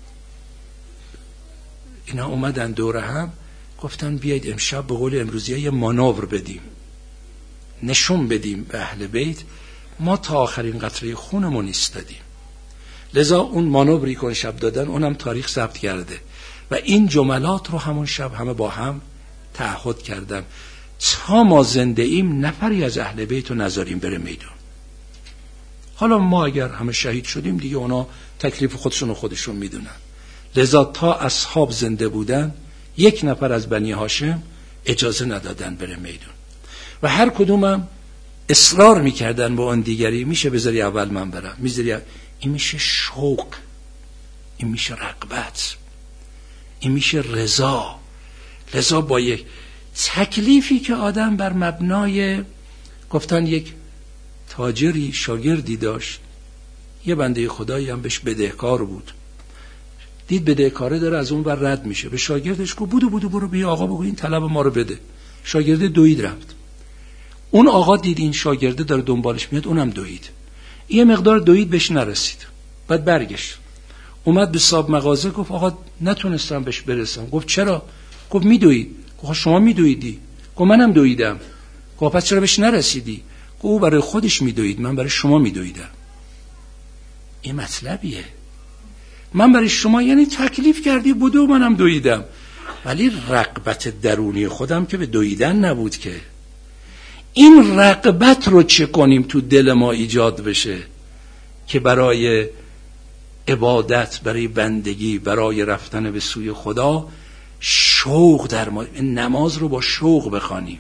اینا اومدن دور هم گفتن بیایید امشب به قول امروزی یه مانور بدیم، نشون بدیم به اهل بیت ما تا آخرین قطره خونمون ایستادیم. لذا اون مانوری که شب دادن اونم تاریخ ثبت کرده و این جملات رو همون شب همه با هم تعهد کردن تا ما زنده ایم نفری از اهل بیت رو نذاریم بره میدون. حالا ما اگر همه شهید شدیم دیگه اونا تکلیف خودشون میدونن. لذا تا اصحاب زنده بودن یک نفر از بنی هاشم اجازه ندادن بره میدون و هر کدومم اصرار میکردن با اون دیگری میشه بذاری اول من برم، میذاری. این میشه شوق، این میشه رغبت، این میشه رضا. لذا با یک تکلیفی که آدم بر مبنای گفتن یک تاجری شاگردی داشت، یه بنده خدایی هم بهش بدهکار بود، دید بدهکاره داره از اون بر رد میشه، به شاگردش گفت بودو برو بیا آقا بگو این طلب ما رو بده. شاگرده دوید رفت. اون آقا دید این شاگرده داره دنبالش میاد، اونم دوید. یه مقدار دوید بهش نرسید، بعد برگشت اومد به صاحب مغازه گفت آقا نتونستم بهش برسم. گفت چرا؟ گفت میدوید. گفت شما میدویدی؟ گفت منم دویدم. گفت پس چرا بهش نرسیدی؟ گفت او برای خودش میدوید، من برای شما میدویدم. این مطلبیه، من برای شما یعنی تکلیف کردی بودو منم دویدم، ولی رغبت درونی خودم که به دویدن نبود که. این رغبت رو چه کنیم تو دل ما ایجاد بشه که برای عبادت، برای بندگی، برای رفتن به سوی خدا شوق در ما. نماز رو با شوق بخوانیم.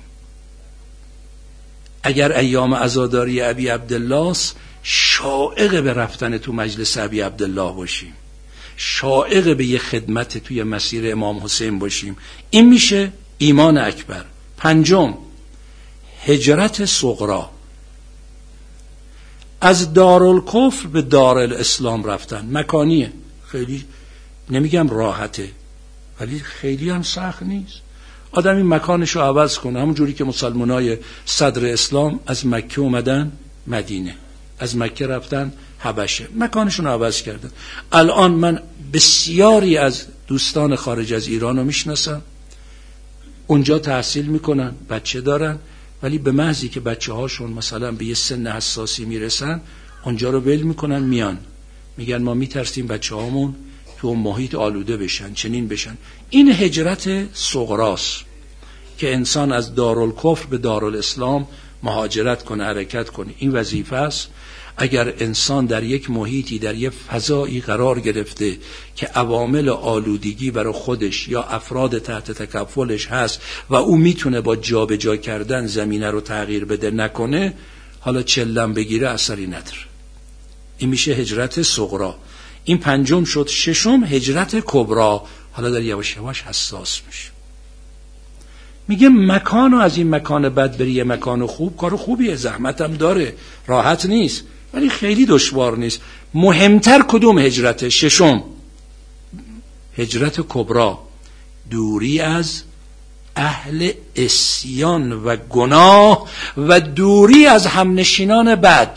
اگر ایام عزاداری ابی عبدالله است، شائق به رفتن تو مجلس ابی عبدالله باشیم، شائق به یه خدمت توی مسیر امام حسین باشیم. این میشه ایمان اکبر. پنجم، هجرت صغرا، از دارالکفر به دارالاسلام رفتن. مکانیه، خیلی نمیگم راحته ولی خیلی هم سخت نیست. آدم این مکانشو عوض کنه، همون جوری که مسلمانای صدر اسلام از مکه اومدن مدینه، از مکه رفتن حبشه، مکانشون عوض کردن. الان من بسیاری از دوستان خارج از ایران رو میشناسم، اونجا تحصیل میکنن، بچه دارن، ولی به محضی که بچه هاشون مثلا به یه سن حساسی میرسن اونجا رو ول میکنن، میان میگن ما میترسیم بچه هامون تو محیط آلوده بشن، چنین بشن. این هجرت صغراست که انسان از دارالکفر به دارالاسلام مهاجرت کنه، حرکت کنه. این وظیفه است. اگر انسان در یک محیطی، در یک فضایی قرار گرفته که عوامل آلودگی برای خودش یا افراد تحت تکفلش هست و او میتونه با جابجا کردن زمینه رو تغییر بده نکنه، حالا چلم بگیره اثری نداره. این میشه هجرت صغرا. این پنجم شد. ششم هجرت کبرا. حالا در یواش یواش حساس میشه. میگه مکانو از این مکان بد بری یه مکان خوب، کار خوبیه، زحمتم داره، راحت نیست، ولی خیلی دشوار نیست. مهمتر کدوم هجرته؟ ششم هجرت کبرا، دوری از اهل عصیان و گناه و دوری از همنشینان بد.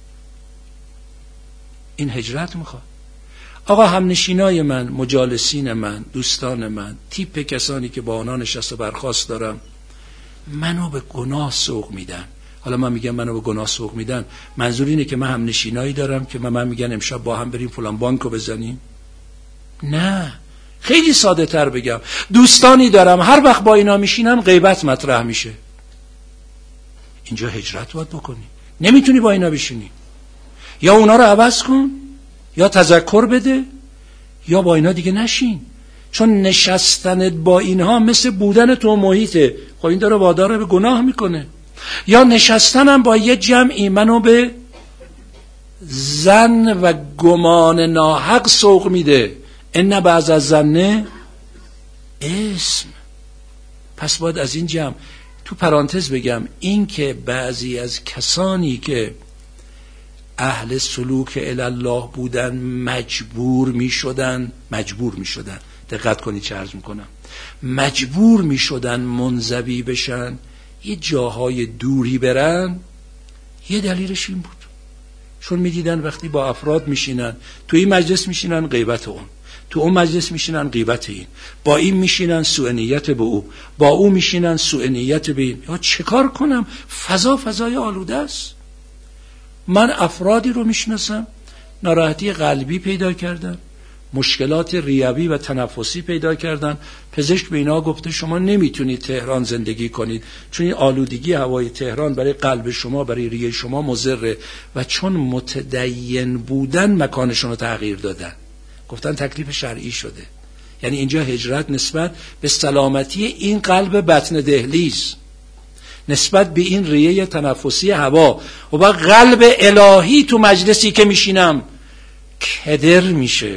این هجرت میخواد. آقا همنشینای من، مجالسین من، دوستان من، تیپ کسانی که با آنها نشست و برخاست دارم، منو به گناه سوق میدن. حالا من میگم منو به گناه سوق میدن، منظور اینه که من همنشینایی دارم که من میگن امشب با هم بریم فلان بانکو بزنیم؟ نه، خیلی ساده تر بگم، دوستانی دارم هر وقت با اینا میشینم غیبت مطرح میشه. اینجا هجرت باید بکنی. نمیتونی با اینا بشینی، یا اونا رو عوض کن، یا تذکر بده، یا با اینا دیگه نشین. چون نشستنت با اینها مثل بودن تو محیطه. خب این داره وادار به گناه میکنه. یا نشستنم با یه جمعی منو به زن و گمان ناحق سوق میده. ان بعض از زنه اسم. پس باید از این جمع، تو پرانتز بگم، این که بعضی از کسانی که اهل سلوک الله بودن مجبور می شدن، دقت کنید چه عرض میکنم، مجبور می شدن منزوی بشن، یه جاهای دوری برن، یه دلیلش این بود چون می دیدن وقتی با افراد میشینن، تو این مجلس میشینن غیبت اون، تو اون مجلس میشینن غیبت این، با این میشینن سوء نیت به او، با او میشینن سوء نیت به این. یا چه کار کنم؟ فضای آلوده است. من افرادی رو میشناسم ناراحتی قلبی پیدا کردن، مشکلات ریوی و تنفسی پیدا کردن. پزشک به اینا گفته شما نمیتونید تهران زندگی کنید چون این آلودگی هوای تهران برای قلب شما، برای ریه شما مضره. و چون متدین بودن مکانشون رو تغییر دادن، گفتن تکلیف شرعی شده. یعنی اینجا هجرت نسبت به سلامتی این قلب بطن دهلیز، نسبت به این ریه تنفسی هوا. و با قلب الهی تو مجلسی که میشینم کدر میشه.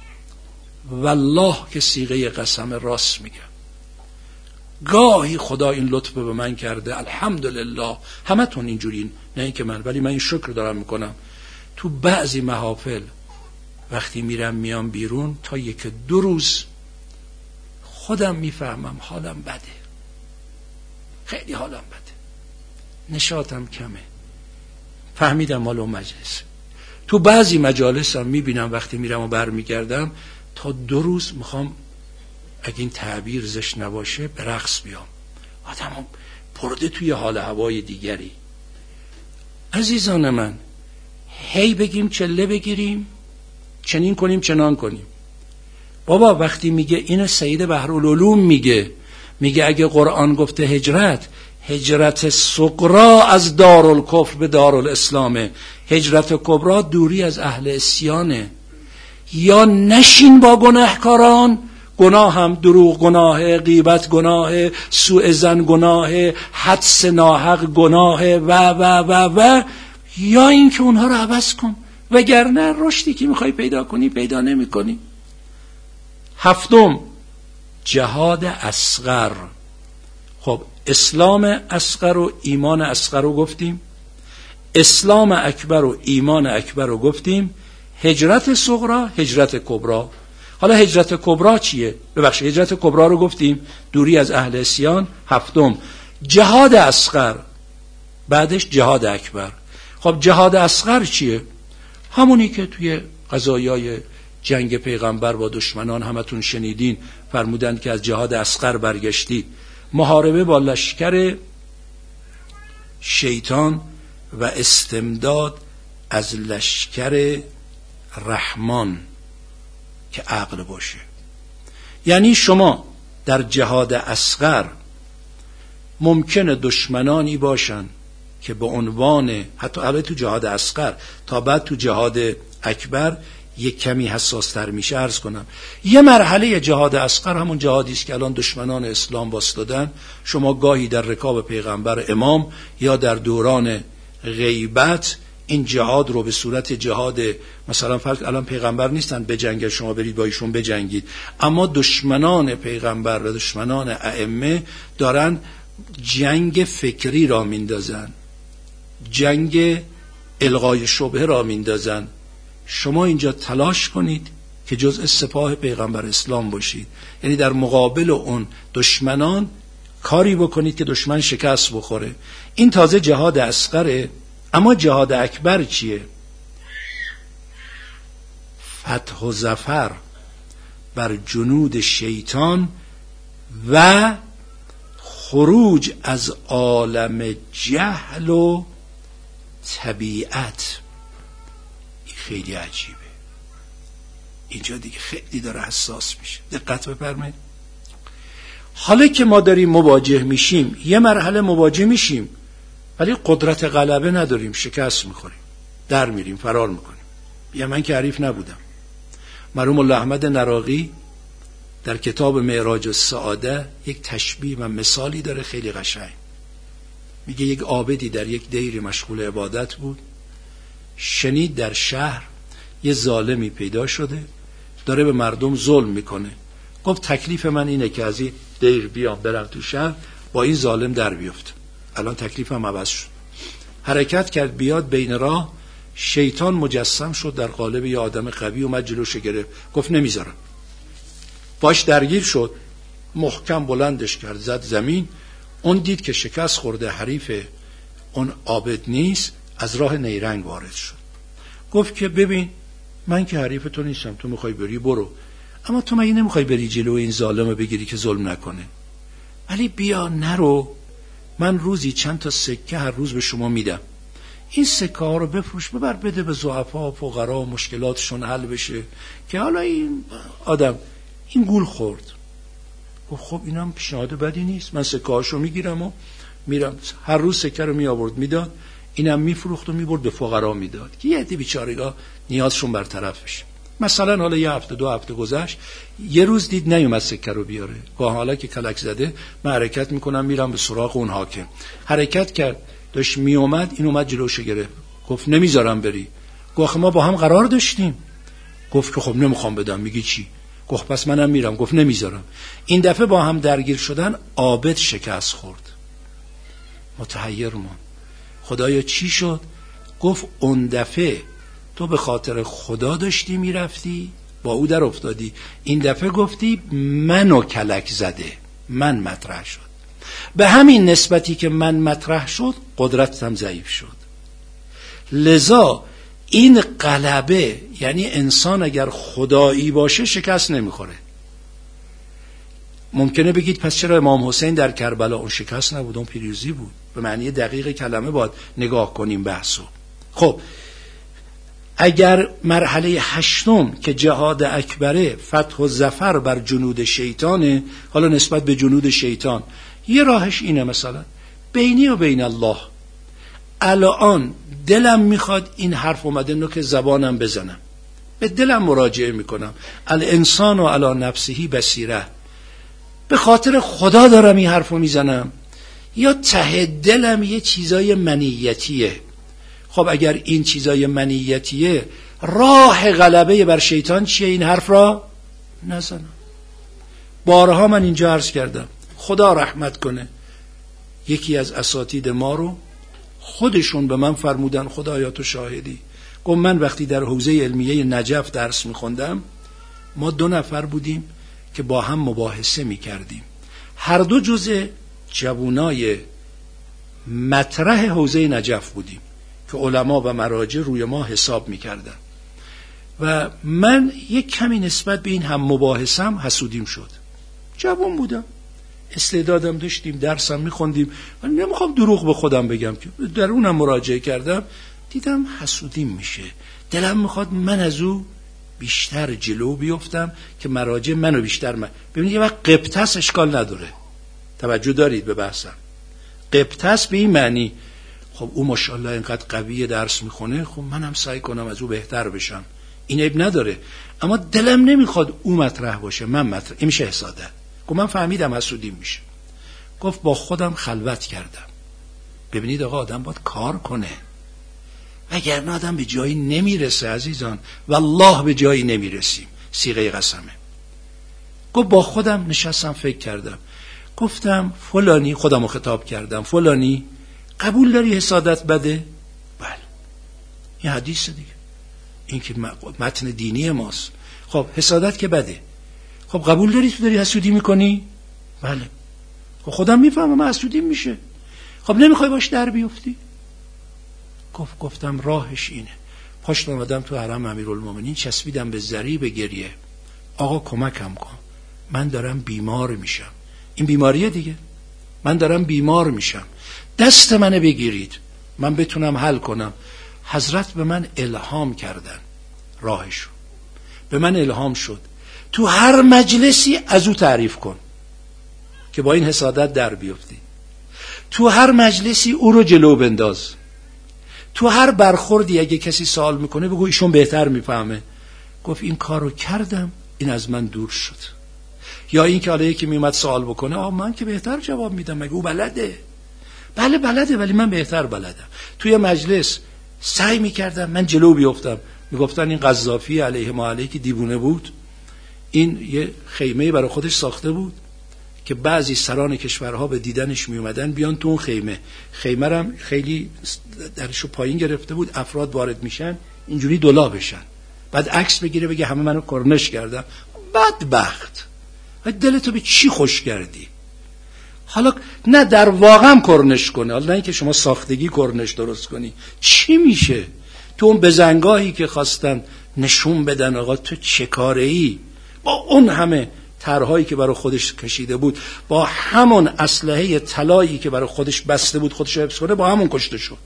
والله که صیغه قسم راست میگم. گاهی خدا این لطف به من کرده، الحمدلله. همتون اینجورین، نه اینکه من، ولی من این شکر دارم میکنم. تو بعضی محافل وقتی میام بیرون، تا 1-2 روز خودم میفهمم حالم بده، خیلی حالم بده، نشاطم کمه. فهمیدم مال اون مجلس. تو بعضی مجالس هم میبینم وقتی میرم و برمیگردم تا 2 روز میخوام، اگه این تعبیر زشت نباشه، به رقص بیام. آدمم پرده توی حال هوای دیگری. عزیزان من، هی بگیم چله بگیریم، چنین کنیم چنان کنیم. بابا وقتی میگه، این سید بحرالعلوم میگه اگه قرآن گفته هجرت صغرا از دارالکفر به دارالاسلامه، هجرت کبرا دوری از اهل عصیانه. یا نشین با گناهکاران، گناه هم دروغ گناه، غیبت گناه، سوء ظن گناه، حدس ناحق گناه و یا این که اونها رو عوض کن، وگرنه رشدی که میخوای پیدا کنی پیدا نمی کنی. 7 جهاد اصغر. خب اسلام اصغر و ایمان اصغر رو گفتیم، اسلام اکبر و ایمان اکبر رو گفتیم، هجرت صغرا، هجرت کبرا. حالا هجرت کبرا چیه؟ ببخشید، هجرت کبرا رو گفتیم، دوری از اهل عصیان. 7 جهاد اصغر، بعدش جهاد اکبر. خب جهاد اصغر چیه؟ همونی که توی قضایای جنگ پیغمبر با دشمنان همتون شنیدین، فرمودند که از جهاد اصغر برگشتید. محاربه با لشکر شیطان و استمداد از لشکر رحمان که عقل باشه. یعنی شما در جهاد اصغر ممکنه دشمنانی باشن که به عنوان حتی الان تو جهاد اصغر تا بعد تو جهاد اکبر یک کمی حساستر میشه عرض کنم. یه مرحله جهاد اصغر همون جهادی است که الان دشمنان اسلام واسطادن. شما گاهی در رکاب پیغمبر امام یا در دوران غیبت این جهاد رو به صورت جهاد مثلا فرض الان پیغمبر نیستن بجنگید شما برید با ایشون بجنگید، اما دشمنان پیغمبر و دشمنان ائمه دارن جنگ فکری را میندازن، جنگ الغای شبهه را میندازن. شما اینجا تلاش کنید که جزء سپاه پیغمبر اسلام باشید، یعنی در مقابل اون دشمنان کاری بکنید که دشمن شکست بخوره. این تازه جهاد اصغره. اما جهاد اکبر چیه؟ فتح و ظفر بر جنود شیطان و خروج از عالم جهل و طبیعت. این خیلی عجیبه، اینجا دیگه خیلی داره حساس میشه. دقت بفرمایید. حالا که ما داریم مواجه میشیم، یه مرحله مواجه میشیم ولی قدرت غلبه نداریم، شکست میخوریم، در میریم، فرار میکنیم. یا من که حریف نبودم. مرحوم الله احمد نراقی در کتاب معراج السعاده یک تشبیه و مثالی داره خیلی قشنگ. میگه یک عابدی در یک دیر مشغول عبادت بود، شنید در شهر یه ظالمی پیدا شده داره به مردم ظلم میکنه. گفت تکلیف من اینه که از این دیر بیام برم تو شهر با این ظالم در بیفتم. الان تکلیفم عوض شد. حرکت کرد بیاد، بین راه شیطان مجسم شد در قالب یه آدم قوی، اومد جلوش گرفت، گفت نمیذارم. باش درگیر شد، محکم بلندش کرد، زد زمین. اون دید که شکست خورده، حریف اون عابد نیست، از راه نیرنگ وارد شد. گفت که ببین من که حریف تو نیستم، تو میخوای بری برو، اما تو مگه نمیخوای بری جلو این ظالم بگیری که ظلم نکنه؟ ولی بیا نرو، من روزی چند تا سکه هر روز به شما میدم، این سکه ها رو بفروش ببر بده به ضعفا و فقرا و مشکلاتشون حل بشه. که حالا این آدم این گول خورد. گفت خب اینم پیشنهاد بدی نیست، من سکه هاشو میگیرم و میرم. هر روز سکه رو می آورد میداد، اینم میفروخت و میبرد به فقرا میداد که یه عده بیچاره‌ها نیازشون برطرف بشه. مثلا حالا یه هفته دو هفته گذشت، یه روز دید نیومد سکه رو بیاره. گاه حالا که کلک زده من حرکت میکنم میرم به سراغ اون حاکم. حرکت کرد داشت میومد، این اومد جلوش گرفت، گفت نمیذارم بری. گفت ما با هم قرار داشتیم. گفت که خب نمیخوام بدم. میگی چی؟ گفت پس منم میرم. گفت نمیذارم. این دفعه با هم درگیر شدن، عابد شکست خورد، متحیر موند. خدایا چی شد؟ گفت اون دفعه تو به خاطر خدا داشتی میرفتی، با او در افتادی، این دفعه گفتی منو کلک زده، من مطرح شد. به همین نسبتی که من مطرح شد قدرتم ضعیف شد. لذا این غلبه، یعنی انسان اگر خدایی باشه شکست نمیخوره. ممکنه بگید پس چرا امام حسین در کربلا اون شکست نبود، اون پیروزی بود؟ به معنی دقیق کلمه باید نگاه کنیم بحثو. خب اگر مرحله هشتم که جهاد اکبره، فتح و ظفر بر جنود شیطانه، حالا نسبت به جنود شیطان یه راهش اینه، مثلا بینی و بین الله الان دلم میخواد این حرف اومده نو که زبانم بزنم، به دلم مراجعه میکنم، الانسان و علی نفسه بصیره، به خاطر خدا دارم این حرفو میزنم یا ته دلم یه چیزای منیتیه؟ خب اگر این چیزای منیتیه، راه غلبه بر شیطان چیه؟ این حرف را نزنم. بارها من اینجا عرض کردم، خدا رحمت کنه، یکی از اساتید ما رو خودشون به من فرمودن، خدایا تو شاهدی، گفت من وقتی در حوزه علمیه نجف درس میخوندم، ما 2 نفر بودیم که با هم مباحثه میکردیم، هر دو جزء جوانای مطرح حوزه نجف بودیم که علما و مراجع روی ما حساب میکردن و من یک کمی نسبت به این هم مباحثم حسودیم شد. جوان بودم، استعدادم داشتیم، درسم میخوندیم، من نمیخوام دروغ به خودم بگم که در اونم مراجعه کردم، دیدم حسودیم میشه، دلم میخواد من از او بیشتر جلو بیفتم که مراجع منو بیشتر ببینید یه وقت قبطس اشکال نداره، توجه دارید به بحثم، قبطس به این معنی خب او ماشاءالله اینقدر قویه درس میخونه، خب منم سعی کنم از او بهتر بشم، این عیب نداره، اما دلم نمیخواد او مطرح باشه من مطرح. این میشه حسادت. گفت من فهمیدم حسودی میشه. گفت با خودم خلوت کردم. ببینید آقا آدم باید کار کنه، وگرنه آدم به جایی نمیرسه عزیزان، والله به جایی نمیرسیم. صیغه قسمه. گفت با خودم نشستم فکر کردم، گفتم فلانی، خودمو خطاب کردم، فلانی قبول داری حسادت بده؟ بله. این حدیثه دیگه، این که متن دینی ماست. خب حسادت که بده، خب قبول داری تو داری حسودی میکنی؟ بله. خب خودم میفهمم حسودی میشه، خب نمیخوای باش در بیفتی؟ گفتم راهش اینه. پاشت اومدم تو حرم امیرالمومنین، چسبیدم به ضریب گریه. آقا کمکم کن، من دارم بیمار میشم. این بیماریه دیگه، من دارم بیمار میشم، دست منو بگیرید من بتونم حل کنم. حضرت به من الهام کردن راهشو، به من الهام شد تو هر مجلسی از او تعریف کن که با این حسادت در بیفتی، تو هر مجلسی او رو جلو بنداز، تو هر برخوردی اگه کسی سوال میکنه بگو ایشون بهتر میفهمه. گفت این کارو کردم، این از من دور شد. یا این که حالا یکی میومد سوال بکنه، من که بهتر جواب میدم، مگه او بلده؟ بله بلده، ولی من بهتر بلدم. توی مجلس سعی میکردم من جلو بیفتم. میگفتن این قذافی علیه ما علیه که دیوونه بود، این یه خیمه برای خودش ساخته بود که بعضی سران کشورها به دیدنش میومدن بیان تو اون خیمه رو خیلی درشو پایین گرفته بود، افراد وارد میشن اینجوری دلا بشن، بعد عکس بگیره بگه همه منو کرنش کردم. بدبخت، دلتو به چی خوش کردی؟ حالا نه در واقعا کرنش کنه، حالا نه اینکه شما ساختگی کرنش درست کنی، چی میشه؟ تو اون بزنگاهی که خواستن نشون بدن آقا تو چه کاره ای، با اون همه طرحایی که برای خودش کشیده بود، با همون اسلحه طلایی که برای خودش بسته بود خودش حفظ کنه، با همون کشته شد.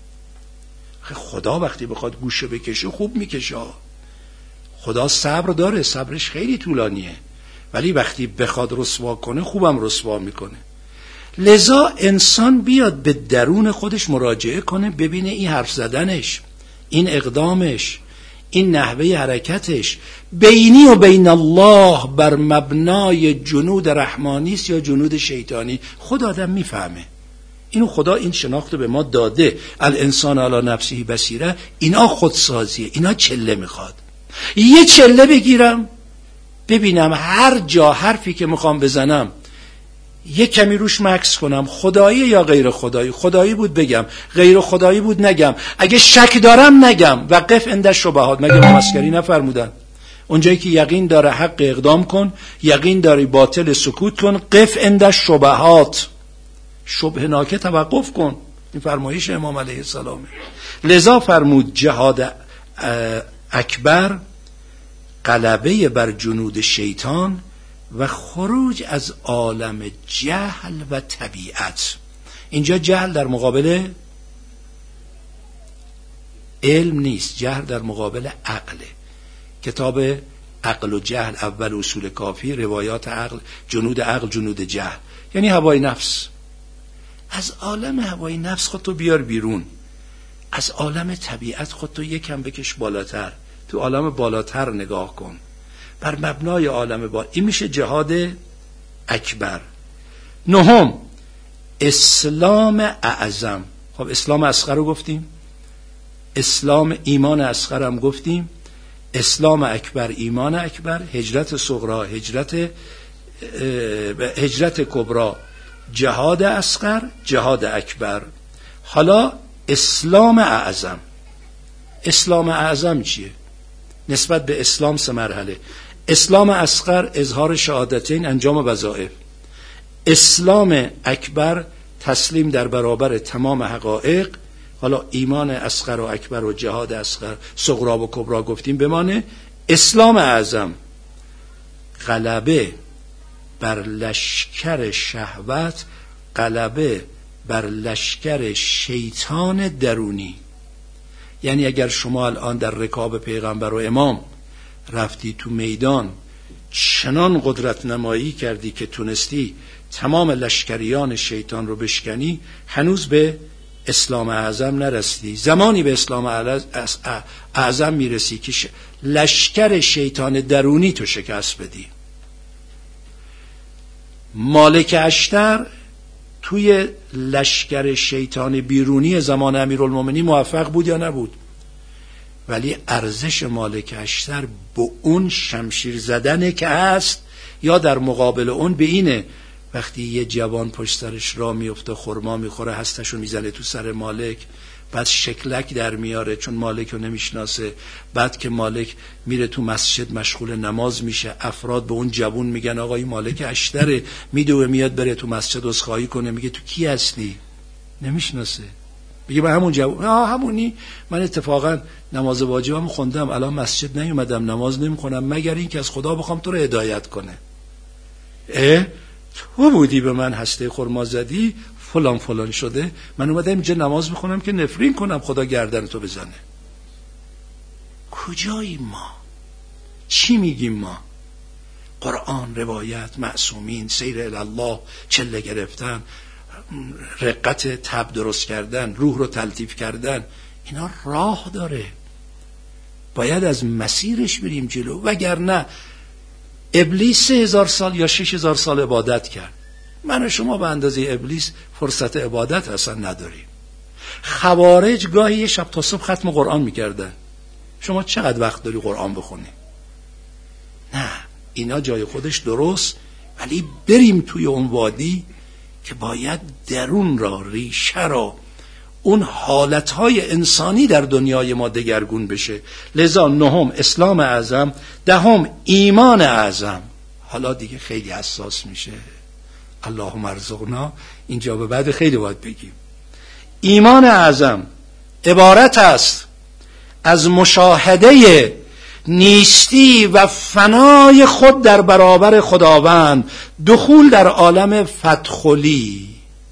خدا وقتی بخواد گوشه بکشه خوب میکشه. خدا صبر داره، صبرش خیلی طولانیه، ولی وقتی بخواد رسوا کنه خوبم رسوا میکنه. لذا انسان بیاد به درون خودش مراجعه کنه، ببینه این حرف زدنش، این اقدامش، این نحوه حرکتش بینی و بین الله بر مبنای جنود رحمانی است یا جنود شیطانی. خود آدم میفهمه اینو، خدا این شناخت به ما داده. الانسان علی نفسه بصیره. اینا خودسازیه، اینا چله میخواد. یه چله بگیرم ببینم هر جا حرفی که میخوام بزنم یه کمی روش مکس کنم، خدایی یا غیر خدایی، خدایی بود بگم، غیر خدایی بود نگم، اگه شک دارم نگم. وقف عند الشبهات، مگه ممسکری نفرمودن اونجایی که یقین داره حق اقدام کن، یقین داری باطل سکوت کن، قف عند الشبهات، شبهه ناکه توقف کن. این فرمایش امام علیه السلامه. لذا فرمود جهاد اکبر غلبه بر جنود شیطان و خروج از عالم جهل و طبیعت. اینجا جهل در مقابل علم نیست، جهل در مقابل عقله. کتاب عقل و جهل، اول اصول کافی، روایات عقل، جنود عقل، جنود جهل، یعنی هوای نفس. از عالم هوای نفس خودتو بیار بیرون، از عالم طبیعت خودتو یکم بکش بالاتر، تو عالم بالاتر نگاه کن، بر مبنای عالم این میشه جهاد اکبر. نهم اسلام اعظم. خب اسلام اصغر رو گفتیم، اسلام ایمان اصغر هم گفتیم، اسلام اکبر ایمان اکبر، هجرت صغرا هجرت کبرا، جهاد اصغر، جهاد اکبر. حالا اسلام اعظم. اسلام اعظم چیه؟ نسبت به اسلام سه مرحله. اسلام اصغر اظهار شهادتین، انجام وظایف. اسلام اکبر تسلیم در برابر تمام حقایق. حالا ایمان اصغر و اکبر و جهاد اصغر، صغرا و کبرا گفتیم بمانه. اسلام اعظم غلبه بر لشکر شهوت، غلبه بر لشکر شیطان درونی. یعنی اگر شما الان در رکاب پیغمبر و امام رفتی تو میدان، چنان قدرت نمایی کردی که تونستی تمام لشکریان شیطان رو بشکنی، هنوز به اسلام اعظم نرسیدی، زمانی به اسلام اعظم میرسی که لشکر شیطان درونی تو شکست بدی. مالک اشتر توی لشکر شیطان بیرونی زمان امیرالمومنین موفق بود یا نبود؟ ولی ارزش مالک اشتر به اون شمشیر زدنه که هست، یا در مقابل اون به اینه وقتی یه جوان پشت سرش راه میفته خرما میخوره هستشو میزنه تو سر مالک، بعد شکلک در میاره چون مالک رو نمیشناسه، بعد که مالک میره تو مسجد مشغول نماز میشه، افراد به اون جوان میگن آقا این مالک اشتره، میدوه میاد بره تو مسجد عذرخواهی کنه، میگه تو کی هستی؟ نمیشناسه، میگه من همون جوان، همونی، من اتفاقا نماز واجبم خوندم الان مسجد نیومدم نماز نمیخونم مگر این که از خدا بخوام تو رو هدایت کنه. تو بودی به من هسته خرما زدی فلان فلان شده، من اومدم اینجا نماز میخونم که نفرین کنم خدا گردن تو بزنه. کجایی ما؟ چی میگیم ما؟ قرآن، روایت، معصومین، سیر الله، چله گرفتن، رقت تب درست کردن، روح رو تلطیف کردن، اینا راه داره، باید از مسیرش بریم جلو، وگرنه ابلیس 3000 سال یا 6000 سال عبادت کرد، من و شما به اندازه ابلیس فرصت عبادت اصلا نداریم. خوارج گاهی یه شب تا صبح ختم قرآن میکردن، شما چقدر وقت داری قرآن بخونی؟ نه، اینا جای خودش درست، ولی بریم توی اون وادی که باید درون را، ریشه را، اون حالتهای انسانی در دنیای ما دگرگون بشه. لذا 9 اسلام اعظم، 10 ایمان اعظم. حالا دیگه خیلی حساس میشه، اللهم ارزقنا، اینجا به بعد خیلی باید بگیم. ایمان اعظم عبارت است از مشاهده نیستی و فنای خود در برابر خداوند، دخول در عالم فتخلی.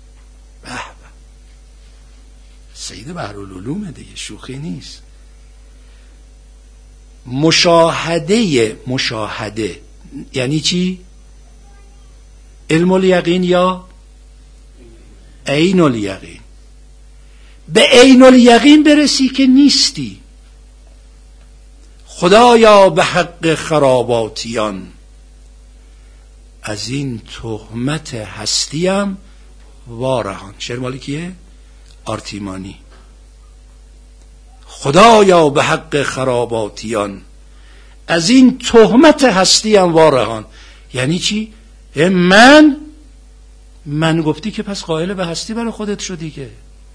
سید بحرالعلوم دیگه، شوخی نیست. مشاهده یعنی چی؟ علم الیقین یا عین الیقین. به عین الیقین برسی که نیستی. خدایا به حق خراباتیان از این تهمت هستیم وارهان. شعر مال کیه؟ آرتیمانی. خدایا به حق خراباتیان از این تهمت هستیم وارهان. یعنی چی؟ من گفتی که پس قائل به هستی برای خودت شدی، که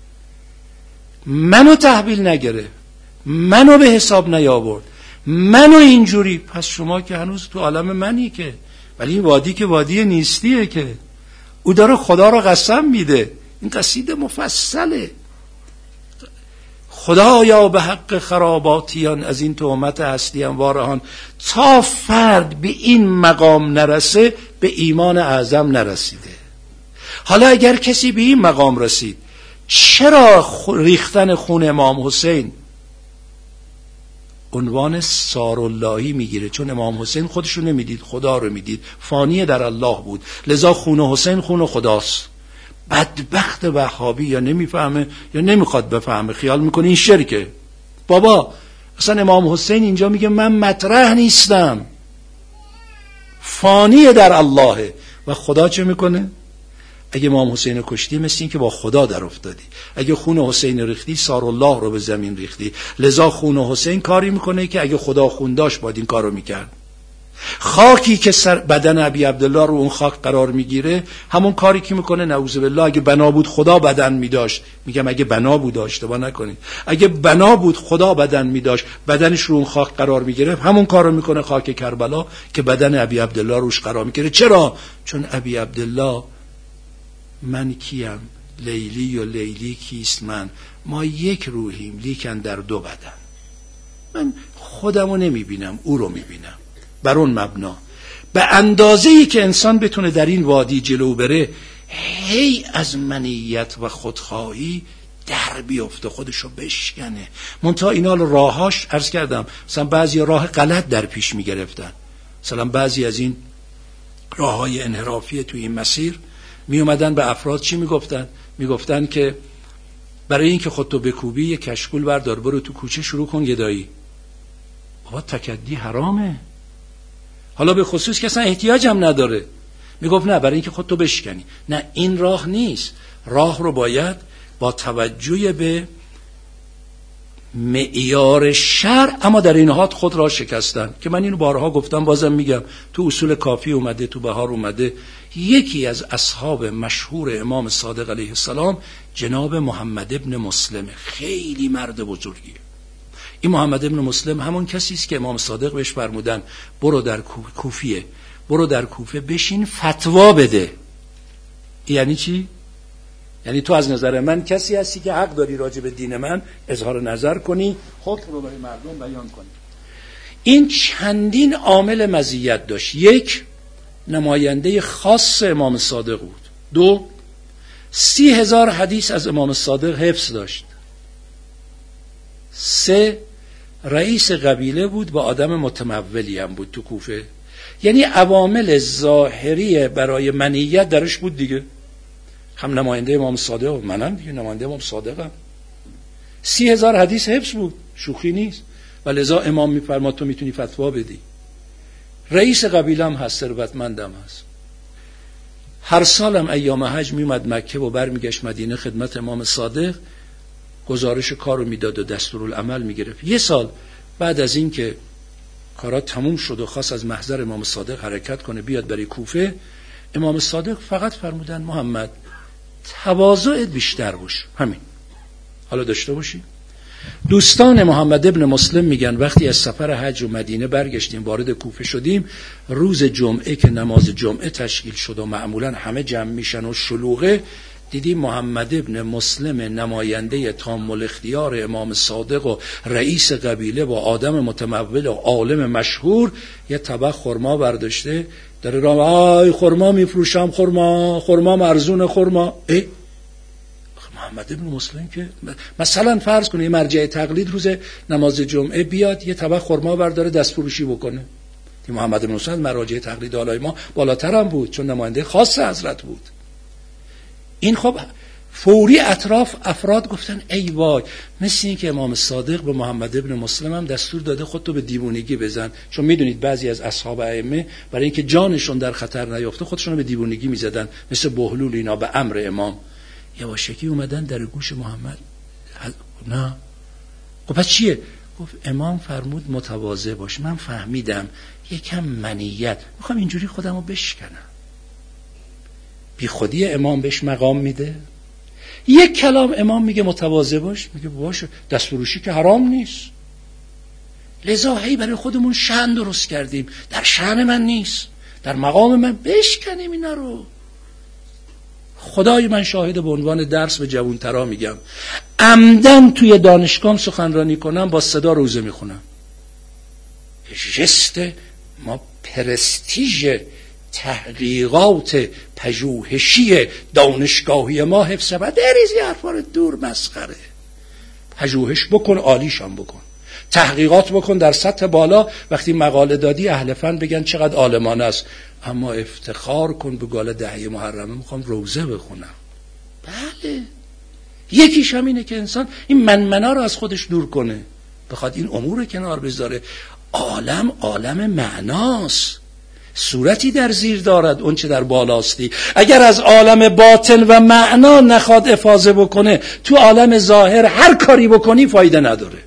منو تحویل نگرفت، منو به حساب نیاورد، منو اینجوری، پس شما که هنوز تو عالم منی که، ولی این وادی که وادی نیستیه که. او داره خدا رو قسم میده، این قصیده مفصله. خدایا به حق خراباتیان از این تهمت هستیم وارهان. تا فرد به این مقام نرسه به ایمان اعظم نرسیده. حالا اگر کسی به این مقام رسید، چرا ریختن خون امام حسین عنوان ساراللهی میگیره؟ چون امام حسین خودشو نمیدید، خدا رو میدید، فانی در الله بود، لذا خون حسین خون خداست. بدبخت وهابی یا نمیفهمه یا نمیخواد بفهمه، خیال میکنه این شرکه. بابا اصلا امام حسین اینجا میگه من مطرح نیستم، فانی در الله. و خدا چه میکنه؟ اگه امام حسین کشتی مثل این که با خدا در افتادی، اگه خون حسین ریختی سارالله رو به زمین ریختی. لذا خون حسین کاری میکنه که اگه خدا خون داشت باید این کارو میکرد. خاکی که سر بدن ابی عبدالله رو اون خاک قرار میگیره همون کاری که میکنه نعوذ بالله اگه بنا بود خدا بدن میداشت. میگم اگه بنا بود، اشتباه نکنید، اگه بنا بود خدا بدن میداشت، بدنش رو اون خاک قرار میگیره، همون کارو میکنه خاک کربلا که بدن ابی عبدالله روش قرار میگیره. چرا؟ چون ابی عبدالله من کیم؟ لیلی و لیلی کیست؟ ما یک روحیم لیکن در 2 بدن. من خودمو نمیبینم، او رو میبینم. بر اون مبنا به اندازه‌ای که انسان بتونه در این وادی جلو بره، هی از منیت و خودخواهی در بیفته، خودشو بشکنه. منتها اینا راهاش عرض کردم، مثلا بعضی راه غلط در پیش میگرفتن. مثلا بعضی از این راههای انحرافی توی این مسیر می اومدن به افراد چی میگفتن؟ میگفتن که برای اینکه خودتو بکوبی یه کشکول بردار برو تو کوچه شروع کن گدایی. بابا تکدی حرامه. حالا به خصوص که اصلا احتیاجم نداره. میگفت نه برای اینکه خودتو بشکنی. نه این راه نیست. راه رو باید با توجه به معیار شرع اما در این حال خود را شکستن، که من اینو بارها گفتم بازم میگم، تو اصول کافی اومده، تو بهار اومده. یکی از اصحاب مشهور امام صادق علیه السلام جناب محمد ابن مسلم، خیلی مرد بزرگیه. این محمد ابن مسلم همون کسی است که امام صادق بهش فرمودن برو در کوفیه، برو در کوفه بشین فتوا بده. یعنی چی؟ یعنی تو از نظر من کسی هستی که حق داری راجع به دین من اظهار نظر کنی، حکم رو برای مردم بیان کنی. این چندین عامل مزیت داشت. یک، نماینده خاص امام صادق بود. دو، 30,000 حدیث از امام صادق حفظ داشت. سه، رئیس قبیله بود و آدم متمولی هم بود تو کوفه. یعنی عوامل ظاهری برای منیت درش بود دیگه. هم نماینده امام صادق و منم دیگه نماینده امام صادقم. 30,000 حدیث حفظ بود، شوخی نیست. و لذا امام میفرماد تو میتونی فتوا بدی. رئیس قبیله هم هست، ثروتمندم هست. هر سالم ایام حج میومد مکه و برمیگشت مدینه خدمت امام صادق، گزارش کارو میداد و دستورالعمل میگرفت. یه سال بعد از این که کارا تموم شد و خواست از محضر امام صادق حرکت کنه بیاد برای کوفه، امام صادق فقط فرمودن محمد تواضعت بیشتر باش، همین حالا داشته باشی. دوستان محمد ابن مسلم میگن وقتی از سفر حج و مدینه برگشتیم وارد کوفه شدیم، روز جمعه که نماز جمعه تشکیل شد و معمولا همه جمع میشن و شلوغه، دیدیم محمد ابن مسلم نماینده تام الاختیار امام صادق و رئیس قبیله و آدم متمول و عالم مشهور یه طبق خرما برداشته داره راه، آی خرما میفروشم، خرما مرزون خرما. محمد ابن مسلم که مثلا فرض کنه مرجع تقلید روز نماز جمعه بیاد یه طبق خرما برداره دست فروشی بکنه. محمد ابن مسلم مراجع تقلید بالای ما بالاتر هم بود چون نماینده خاص حضرت بود. این خب فوری اطراف افراد گفتن ای وای، مثل این که امام صادق به محمد ابن مسلم هم دستور داده خودتو به دیوونگی بزن. چون میدونید بعضی از اصحاب ائمه برای اینکه جانشون در خطر نیفته خودشون رو به دیوونگی میزدن، مثل بهلول اینا به امر امام. یواشکی اومدن در گوش محمد، نه خب پس چیه؟ گفت امام فرمود متواضع باش. من فهمیدم یکم منیت، میخوام اینجوری خودمو بشکنم. بی خودی امام بهش مقام میده. یک کلام امام میگه متواضع باش، میگه باشه دستفروشی که حرام نیست. لذا هی برای خودمون شأن درست کردیم، در شأن من نیست، در مقام من بشکنیم اینا رو. خدای من شاهد به عنوان درس به جوانترا میگم، عمدن توی دانشگاه سخنرانی کنم با صدا روزه میخونم. جست ما پرستیژ تحقیقات پژوهشی دانشگاهی ما حفظ و دریزی حرفا رو دور، مسخره. پژوهش بکن، عالیشان بکن، تحقیقات بکن در سطح بالا. وقتی مقاله دادی اهل فن بگن چقدر عالمانه است، اما افتخار کن به گال دهه محرمه میخوام روزه بخونم. بله، یکیش هم اینه که انسان این منمنا رو از خودش دور کنه، بخواد این امور کنار بذاره. عالم معناست، صورتی در زیر دارد اون چه در بالاستی. اگر از عالم باطن و معنا نخواد افاضه بکنه، تو عالم ظاهر هر کاری بکنی فایده نداره.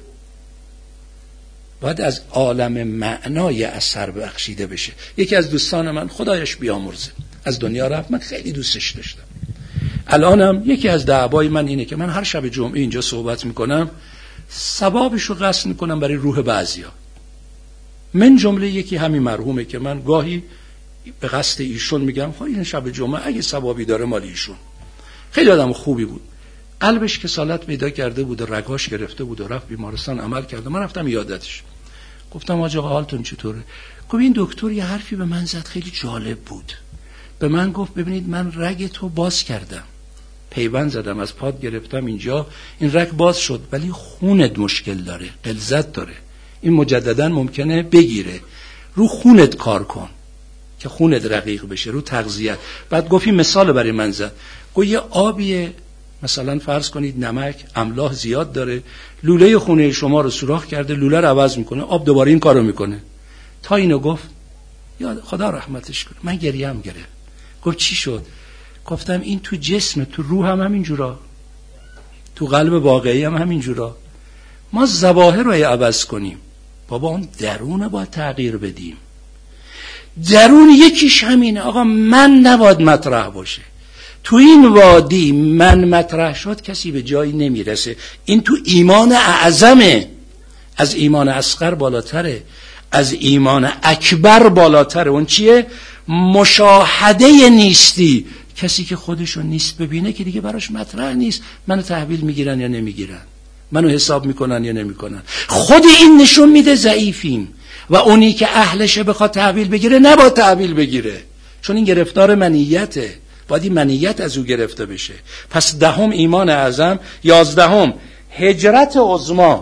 باید از عالم معنای اثر بخشیده بشه. یکی از دوستان من خدایش بیامرزه از دنیا رفت، من خیلی دوستش داشتم. الانم یکی از دعوای من اینه که من هر شب جمعه اینجا صحبت میکنم، ثوابشو قصد میکنم برای روح بعضیا. من جمله یکی همین مرحومه که من گاهی به قصد ایشون میگم خب این شب جمعه اگه ثوابی داره مال ایشون. خیلی آدم خوبی بود، قلبش کسالت پیدا کرده بود و رگاش گرفته بود و رفت بیمارستان عمل کرده. من رفتم یادتش، گفتم آقا حالتون چطوره؟ گفت این دکتر یه حرفی به من زد خیلی جالب بود. به من گفت ببینید من رگ تو باز کردم، پیوند زدم از پاد گرفتم اینجا، این رگ باز شد ولی خونت مشکل داره، غلظت داره، این مجددا ممکنه بگیره. رو خونت کار کن که خونت رقیق بشه، رو تغذیه. بعد گفت این مثال برای من زد، گفت یه آبیه مثلا فرض کنید نمک املاح زیاد داره، لوله خونه شما رو سوراخ کرده، لوله رو عوض میکنه، آب دوباره این کارو میکنه. تا اینو گفت یا خدا رحمتش کنه، من گریم گرفت. گفت چی شد؟ گفتم این تو جسم، تو روح هم همین جورا، تو قلب واقعی هم همین جورا. ما ظواهر رو عوض کنیم، بابا اون درون باید تغییر بدیم. درون یکیش همینه آقا، من نباید مطرح باشه. تو این وادی من مطرح شد کسی به جایی نمیرسه. این تو ایمان اعظمه، از ایمان اصغر بالاتره، از ایمان اکبر بالاتره. اون چیه؟ مشاهده نیستی. کسی که خودشو نیست ببینه که دیگه براش مطرح نیست منو تحویل میگیرن یا نمیگیرن، منو حساب میکنن یا نمیکنن. خود این نشون میده ضعیفیم و اونی که اهلشه بخواد تحویل بگیره نباید تحویل بگیره، چون این گرفتار منیته، باید این منیت از او گرفته بشه. پس 10 ایمان اعظم، 11 هجرت عظمی.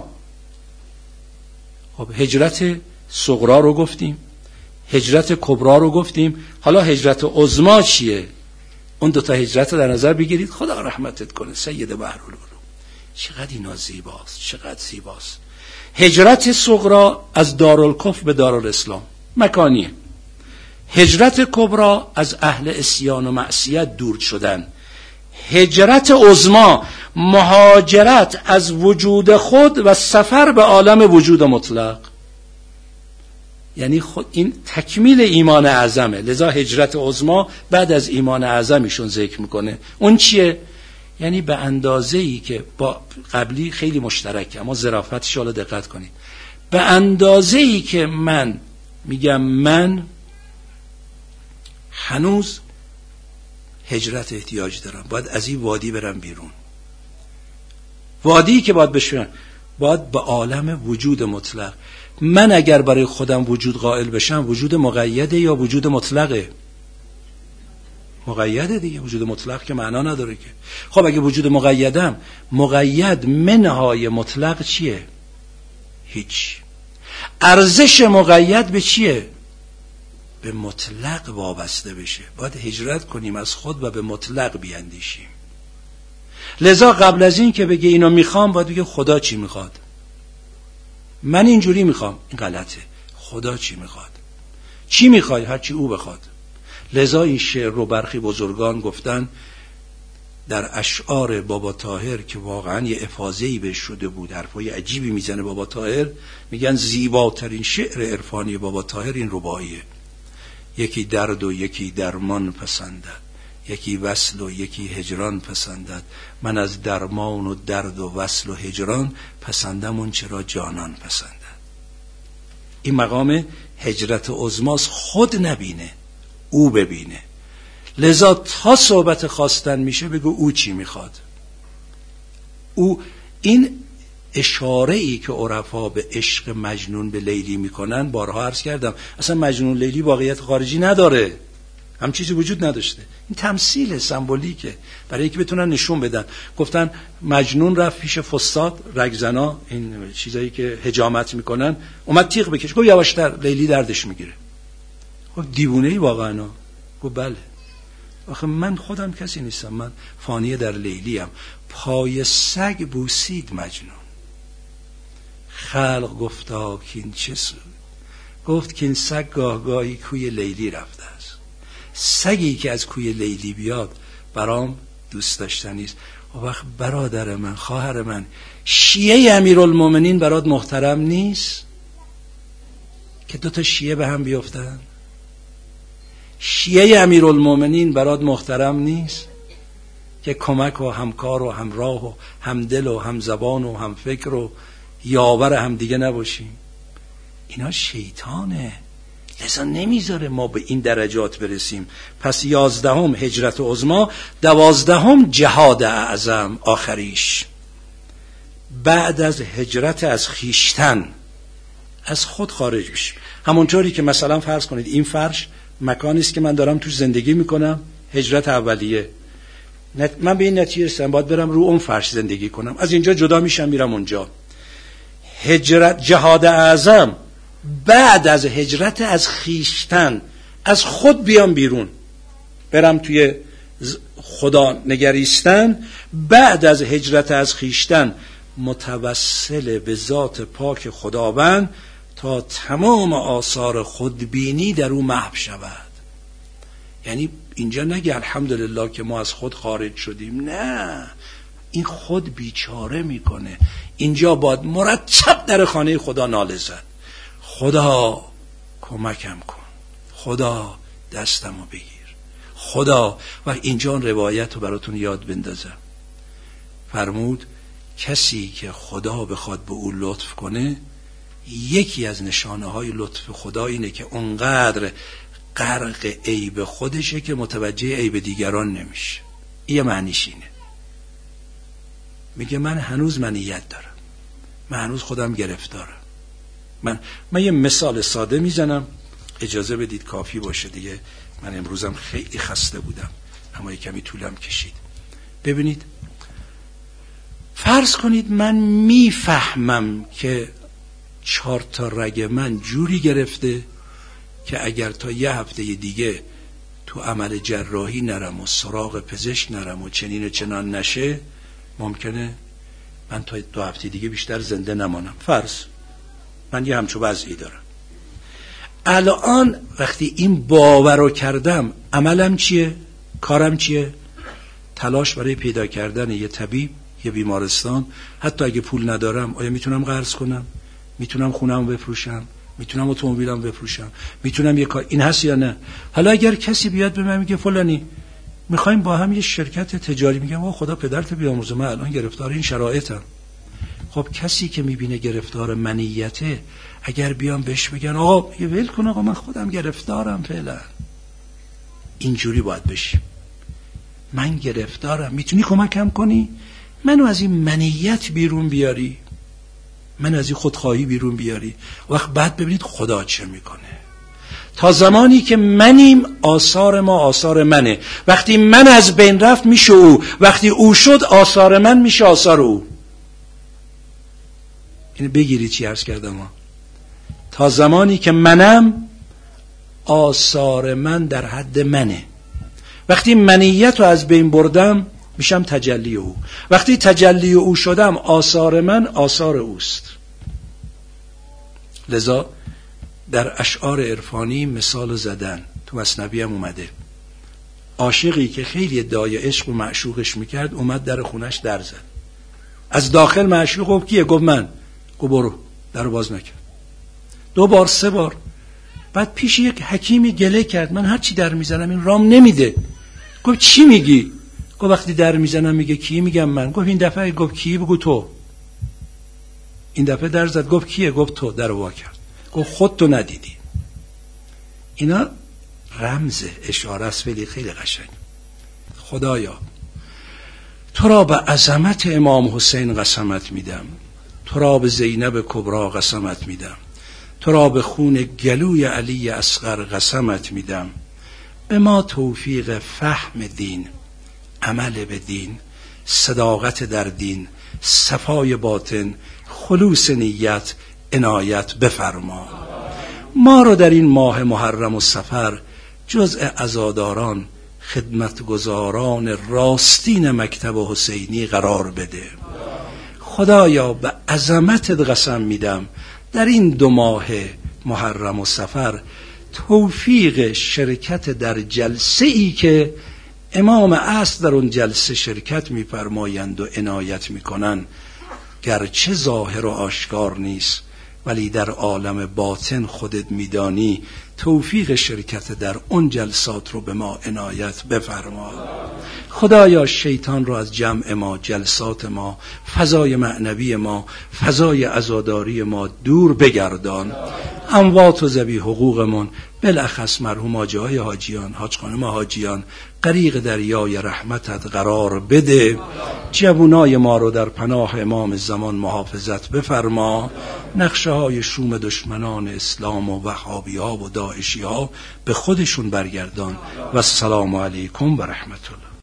خب هجرت صغرا رو گفتیم، هجرت کبرا رو گفتیم، حالا هجرت عظمی چیه؟ اون 2 هجرت رو در نظر بگیرید. خدا رحمتت کنه سید بحرالعلوم، چقدر اینا زیباست، چقدر زیباست. هجرت صغرا از دارالکفر به دارالاسلام مکانیه. هجرت کبرا از اهل عصیان و معصیت دور شدن. هجرت عظمی مهاجرت از وجود خود و سفر به عالم وجود مطلق. یعنی خود این تکمیل ایمان اعظمه، لذا هجرت عظمی بعد از ایمان اعظمیشون ذکر میکنه. اون چیه؟ یعنی به اندازه‌ای که با قبلی خیلی مشترکه، اما ظرافتش رو دقت کنید. به اندازه‌ای که من میگم من هنوز هجرت احتیاج دارم، باید از این وادی برم بیرون. وادی که باید بشم، باید به عالم وجود مطلق. من اگر برای خودم وجود قائل بشم، وجود مقیده یا وجود مطلقه؟ مقیده دیگه، وجود مطلق که معنا نداره که. خب اگه وجود مقیدم، مقید منهای مطلق چیه؟ هیچ. ارزش مقید به چیه؟ به مطلق وابسته بشه. باید هجرت کنیم از خود و به مطلق بیاندیشیم. لذا قبل از این که بگه اینو میخوام، باید بگه خدا چی میخواد. من اینجوری میخوام، این غلطه. خدا چی میخواد؟ چی میخوای؟ هرچی او بخواد. لذا این شعر رو برخی بزرگان گفتن در اشعار بابا طاهر که واقعا یه افاضه‌ای بهش شده بود، حرفای عجیبی میزنه بابا طاهر. میگن زیباترین شعر عرفانی بابا طاهر این رباعیه: یکی درد و یکی درمان پسندد، یکی وصل و یکی هجران پسندد، من از درمان و درد و وصل و هجران پسندم اون چرا جانان پسندد. این مقام هجرت عظماست، خود نبینه، او ببینه. لذا تا صحبت خواستن میشه بگو او چی میخواد. او این اشاره ای که عرفا به عشق مجنون به لیلی میکنن، بارها عرض کردم اصلا مجنون لیلی واقعیت خارجی نداره، هم چیزی وجود نداشته. این تمثیل سمبولیکه برای اینکه بتونن نشون بدن. گفتن مجنون رفت پیش فستاد رگزنا، این چیزایی که حجامت میکنن، اومد تیغ بکش، گفت یواشتر لیلی دردش میگیره. خب دیوونه‌ای واقعا. گفت بله، آخه من خودم کسی نیستم، من فانی در لیلیم. پای سگ بوسید مجنون، خلق گفتا که این چه سود، گفت که این سگ گاهگاهی کوی لیلی رفته است. سگی که از کوی لیلی بیاد برام دوست داشتنی است. و وقت برادر من، خواهر من، شیعه امیرالمومنین برات محترم نیست که 2 شیعه به هم بیفتن؟ شیعه امیرالمومنین برات محترم نیست که کمک و همکار و همراه و همدل و همزبان و همفکر و یاور هم دیگه نباشیم؟ اینا شیطانه، لذا نمیذاره ما به این درجات برسیم. پس 11 هجرت عظمی، 12 جهاد اعظم آخریش. بعد از هجرت از خیشتن، از خود خارج بشیم. همونطوری که مثلا فرض کنید این فرش مکانی است که من دارم توش زندگی میکنم، هجرت اولیه. من به این نتیجه رسیدم باید برم رو اون فرش زندگی کنم، از اینجا جدا میشم میرم اونجا. هجرت جهاد اعظم بعد از هجرت از خیشتن، از خود بیام بیرون، برم توی خدا نگریستن، بعد از هجرت از خیشتن متوسل به ذات پاک خداوند تا تمام آثار خودبینی در او محو شود. یعنی اینجا نگه الحمدلله که ما از خود خارج شدیم، نه، این خود بیچاره میکنه. اینجا باید مرتب در خانه خدا ناله زد، خدا کمکم کن، خدا دستمو بگیر، خدا. و اینجا روایت رو براتون یاد بندازم. فرمود کسی که خدا بخواد به او لطف کنه، یکی از نشانه های لطف خدا اینه که اونقدر غرق عیب خودشه که متوجه عیب دیگران نمیشه. این معنیش اینه. میگه من هنوز منیت دارم، من هنوز خودم گرفتارم. من یه مثال ساده میزنم، اجازه بدید کافی باشه دیگه. من امروزم خیلی خسته بودم، اما کمی طولم کشید. ببینید، فرض کنید من میفهمم که 4 تا رگ من جوری گرفته که اگر تا یه هفته دیگه تو عمل جراحی نرم و سراغ پزشک نرم و چنین و چنان نشه، ممکنه من تا 2 هفته دیگه بیشتر زنده نمانم. فرض من یه همچو وضعی دارم. الان وقتی این باور رو کردم، عملم چیه؟ کارم چیه؟ تلاش برای پیدا کردن یه طبیب، یه بیمارستان. حتی اگه پول ندارم، آیا میتونم قرض کنم؟ میتونم خونم بفروشم؟ میتونم اتومبیلم بفروشم؟ میتونم یه کار، این هست یا نه؟ حالا اگر کسی بیاد به من میگه فلانی میخوایم با هم یه شرکت تجاری، میگم آقا خدا پدرت بیامرزه، من الان گرفتار این شرایطم. خب کسی که میبینه گرفتار منیته، اگر بیام بهش بگن آقا یه ول کن، آقا من خودم گرفتارم فعلا، اینجوری باید بشیم. من گرفتارم، میتونی کمکم کنی؟ منو از این منیت بیرون بیاری، من از این خودخواهی بیرون بیاری. وقت بعد ببینید خدا چه میکنه. تا زمانی که منیم، آثار ما آثار منه. وقتی من از بین رفت میشه او، وقتی او شد آثار من میشه آثار او. اینو بگیری چی عرض کردم ها؟ تا زمانی که منم، آثار من در حد منه. وقتی منیت رو از بین بردم، میشم تجلی او. وقتی تجلی او شدم، آثار من آثار اوست. لذا در اشعار عرفانی مثال زدن، تو مثنوی هم اومده. عاشقی که خیلی ادعای عشق و معشوقش میکرد، اومد در خونش در زد. از داخل معشوق گفت کیه؟ گفت من. گفت برو. در رو باز نکرد. 2 بار 3 بار. بعد پیش یک حکیمی گله کرد، من هر چی در میزنم این رام نمیده. گفت چی میگی؟ گفت وقتی در میزنم میگه کی؟ میگم من. گفت این دفعه گفت کی؟ بگو تو. این دفعه در زد، گفت کیه؟ گفت تو. در وا کرد. گفت خودتو ندیدی. اینا رمز اشاره است، ولی خیلی قشنگ. خدایا تو را به عظمت امام حسین قسمت میدم، تو را به زینب کبرا قسمت میدم، تو را به خون گلوی علی اصغر قسمت میدم. به ما توفیق فهم دین، عمل به دین، صداقت در دین، صفای باطن، خلوص نیت، عنایت بفرما. ما رو در این ماه محرم و صفر جزء عزاداران، خدمتگزاران راستین مکتب حسینی قرار بده. خدایا به عظمتت قسم میدم، در این 2 ماه محرم و صفر توفیق شرکت در جلسه ای که امام عصر در اون جلسه شرکت می‌فرمایند و عنایت می‌کنند، گرچه ظاهر و آشکار نیست ولی در عالم باطن خودت میدانی، توفیق شرکت در اون جلسات رو به ما عنایت بفرما. خدایا شیطان رو از جمع ما، جلسات ما، فضای معنوی ما، فضای عزاداری ما دور بگردان. اموات و ذوی حقوقمون، بالاخص مرحوم حاجی‌های حاجیان، حاج خانم حاجیان، غریق دریای رحمتت قرار بده. جوانای ما رو در پناه امام زمان محافظت بفرما. نقشه های شوم دشمنان اسلام و وهابی ها و داعشی ها به خودشون برگردان. و السلام علیکم و رحمت الله.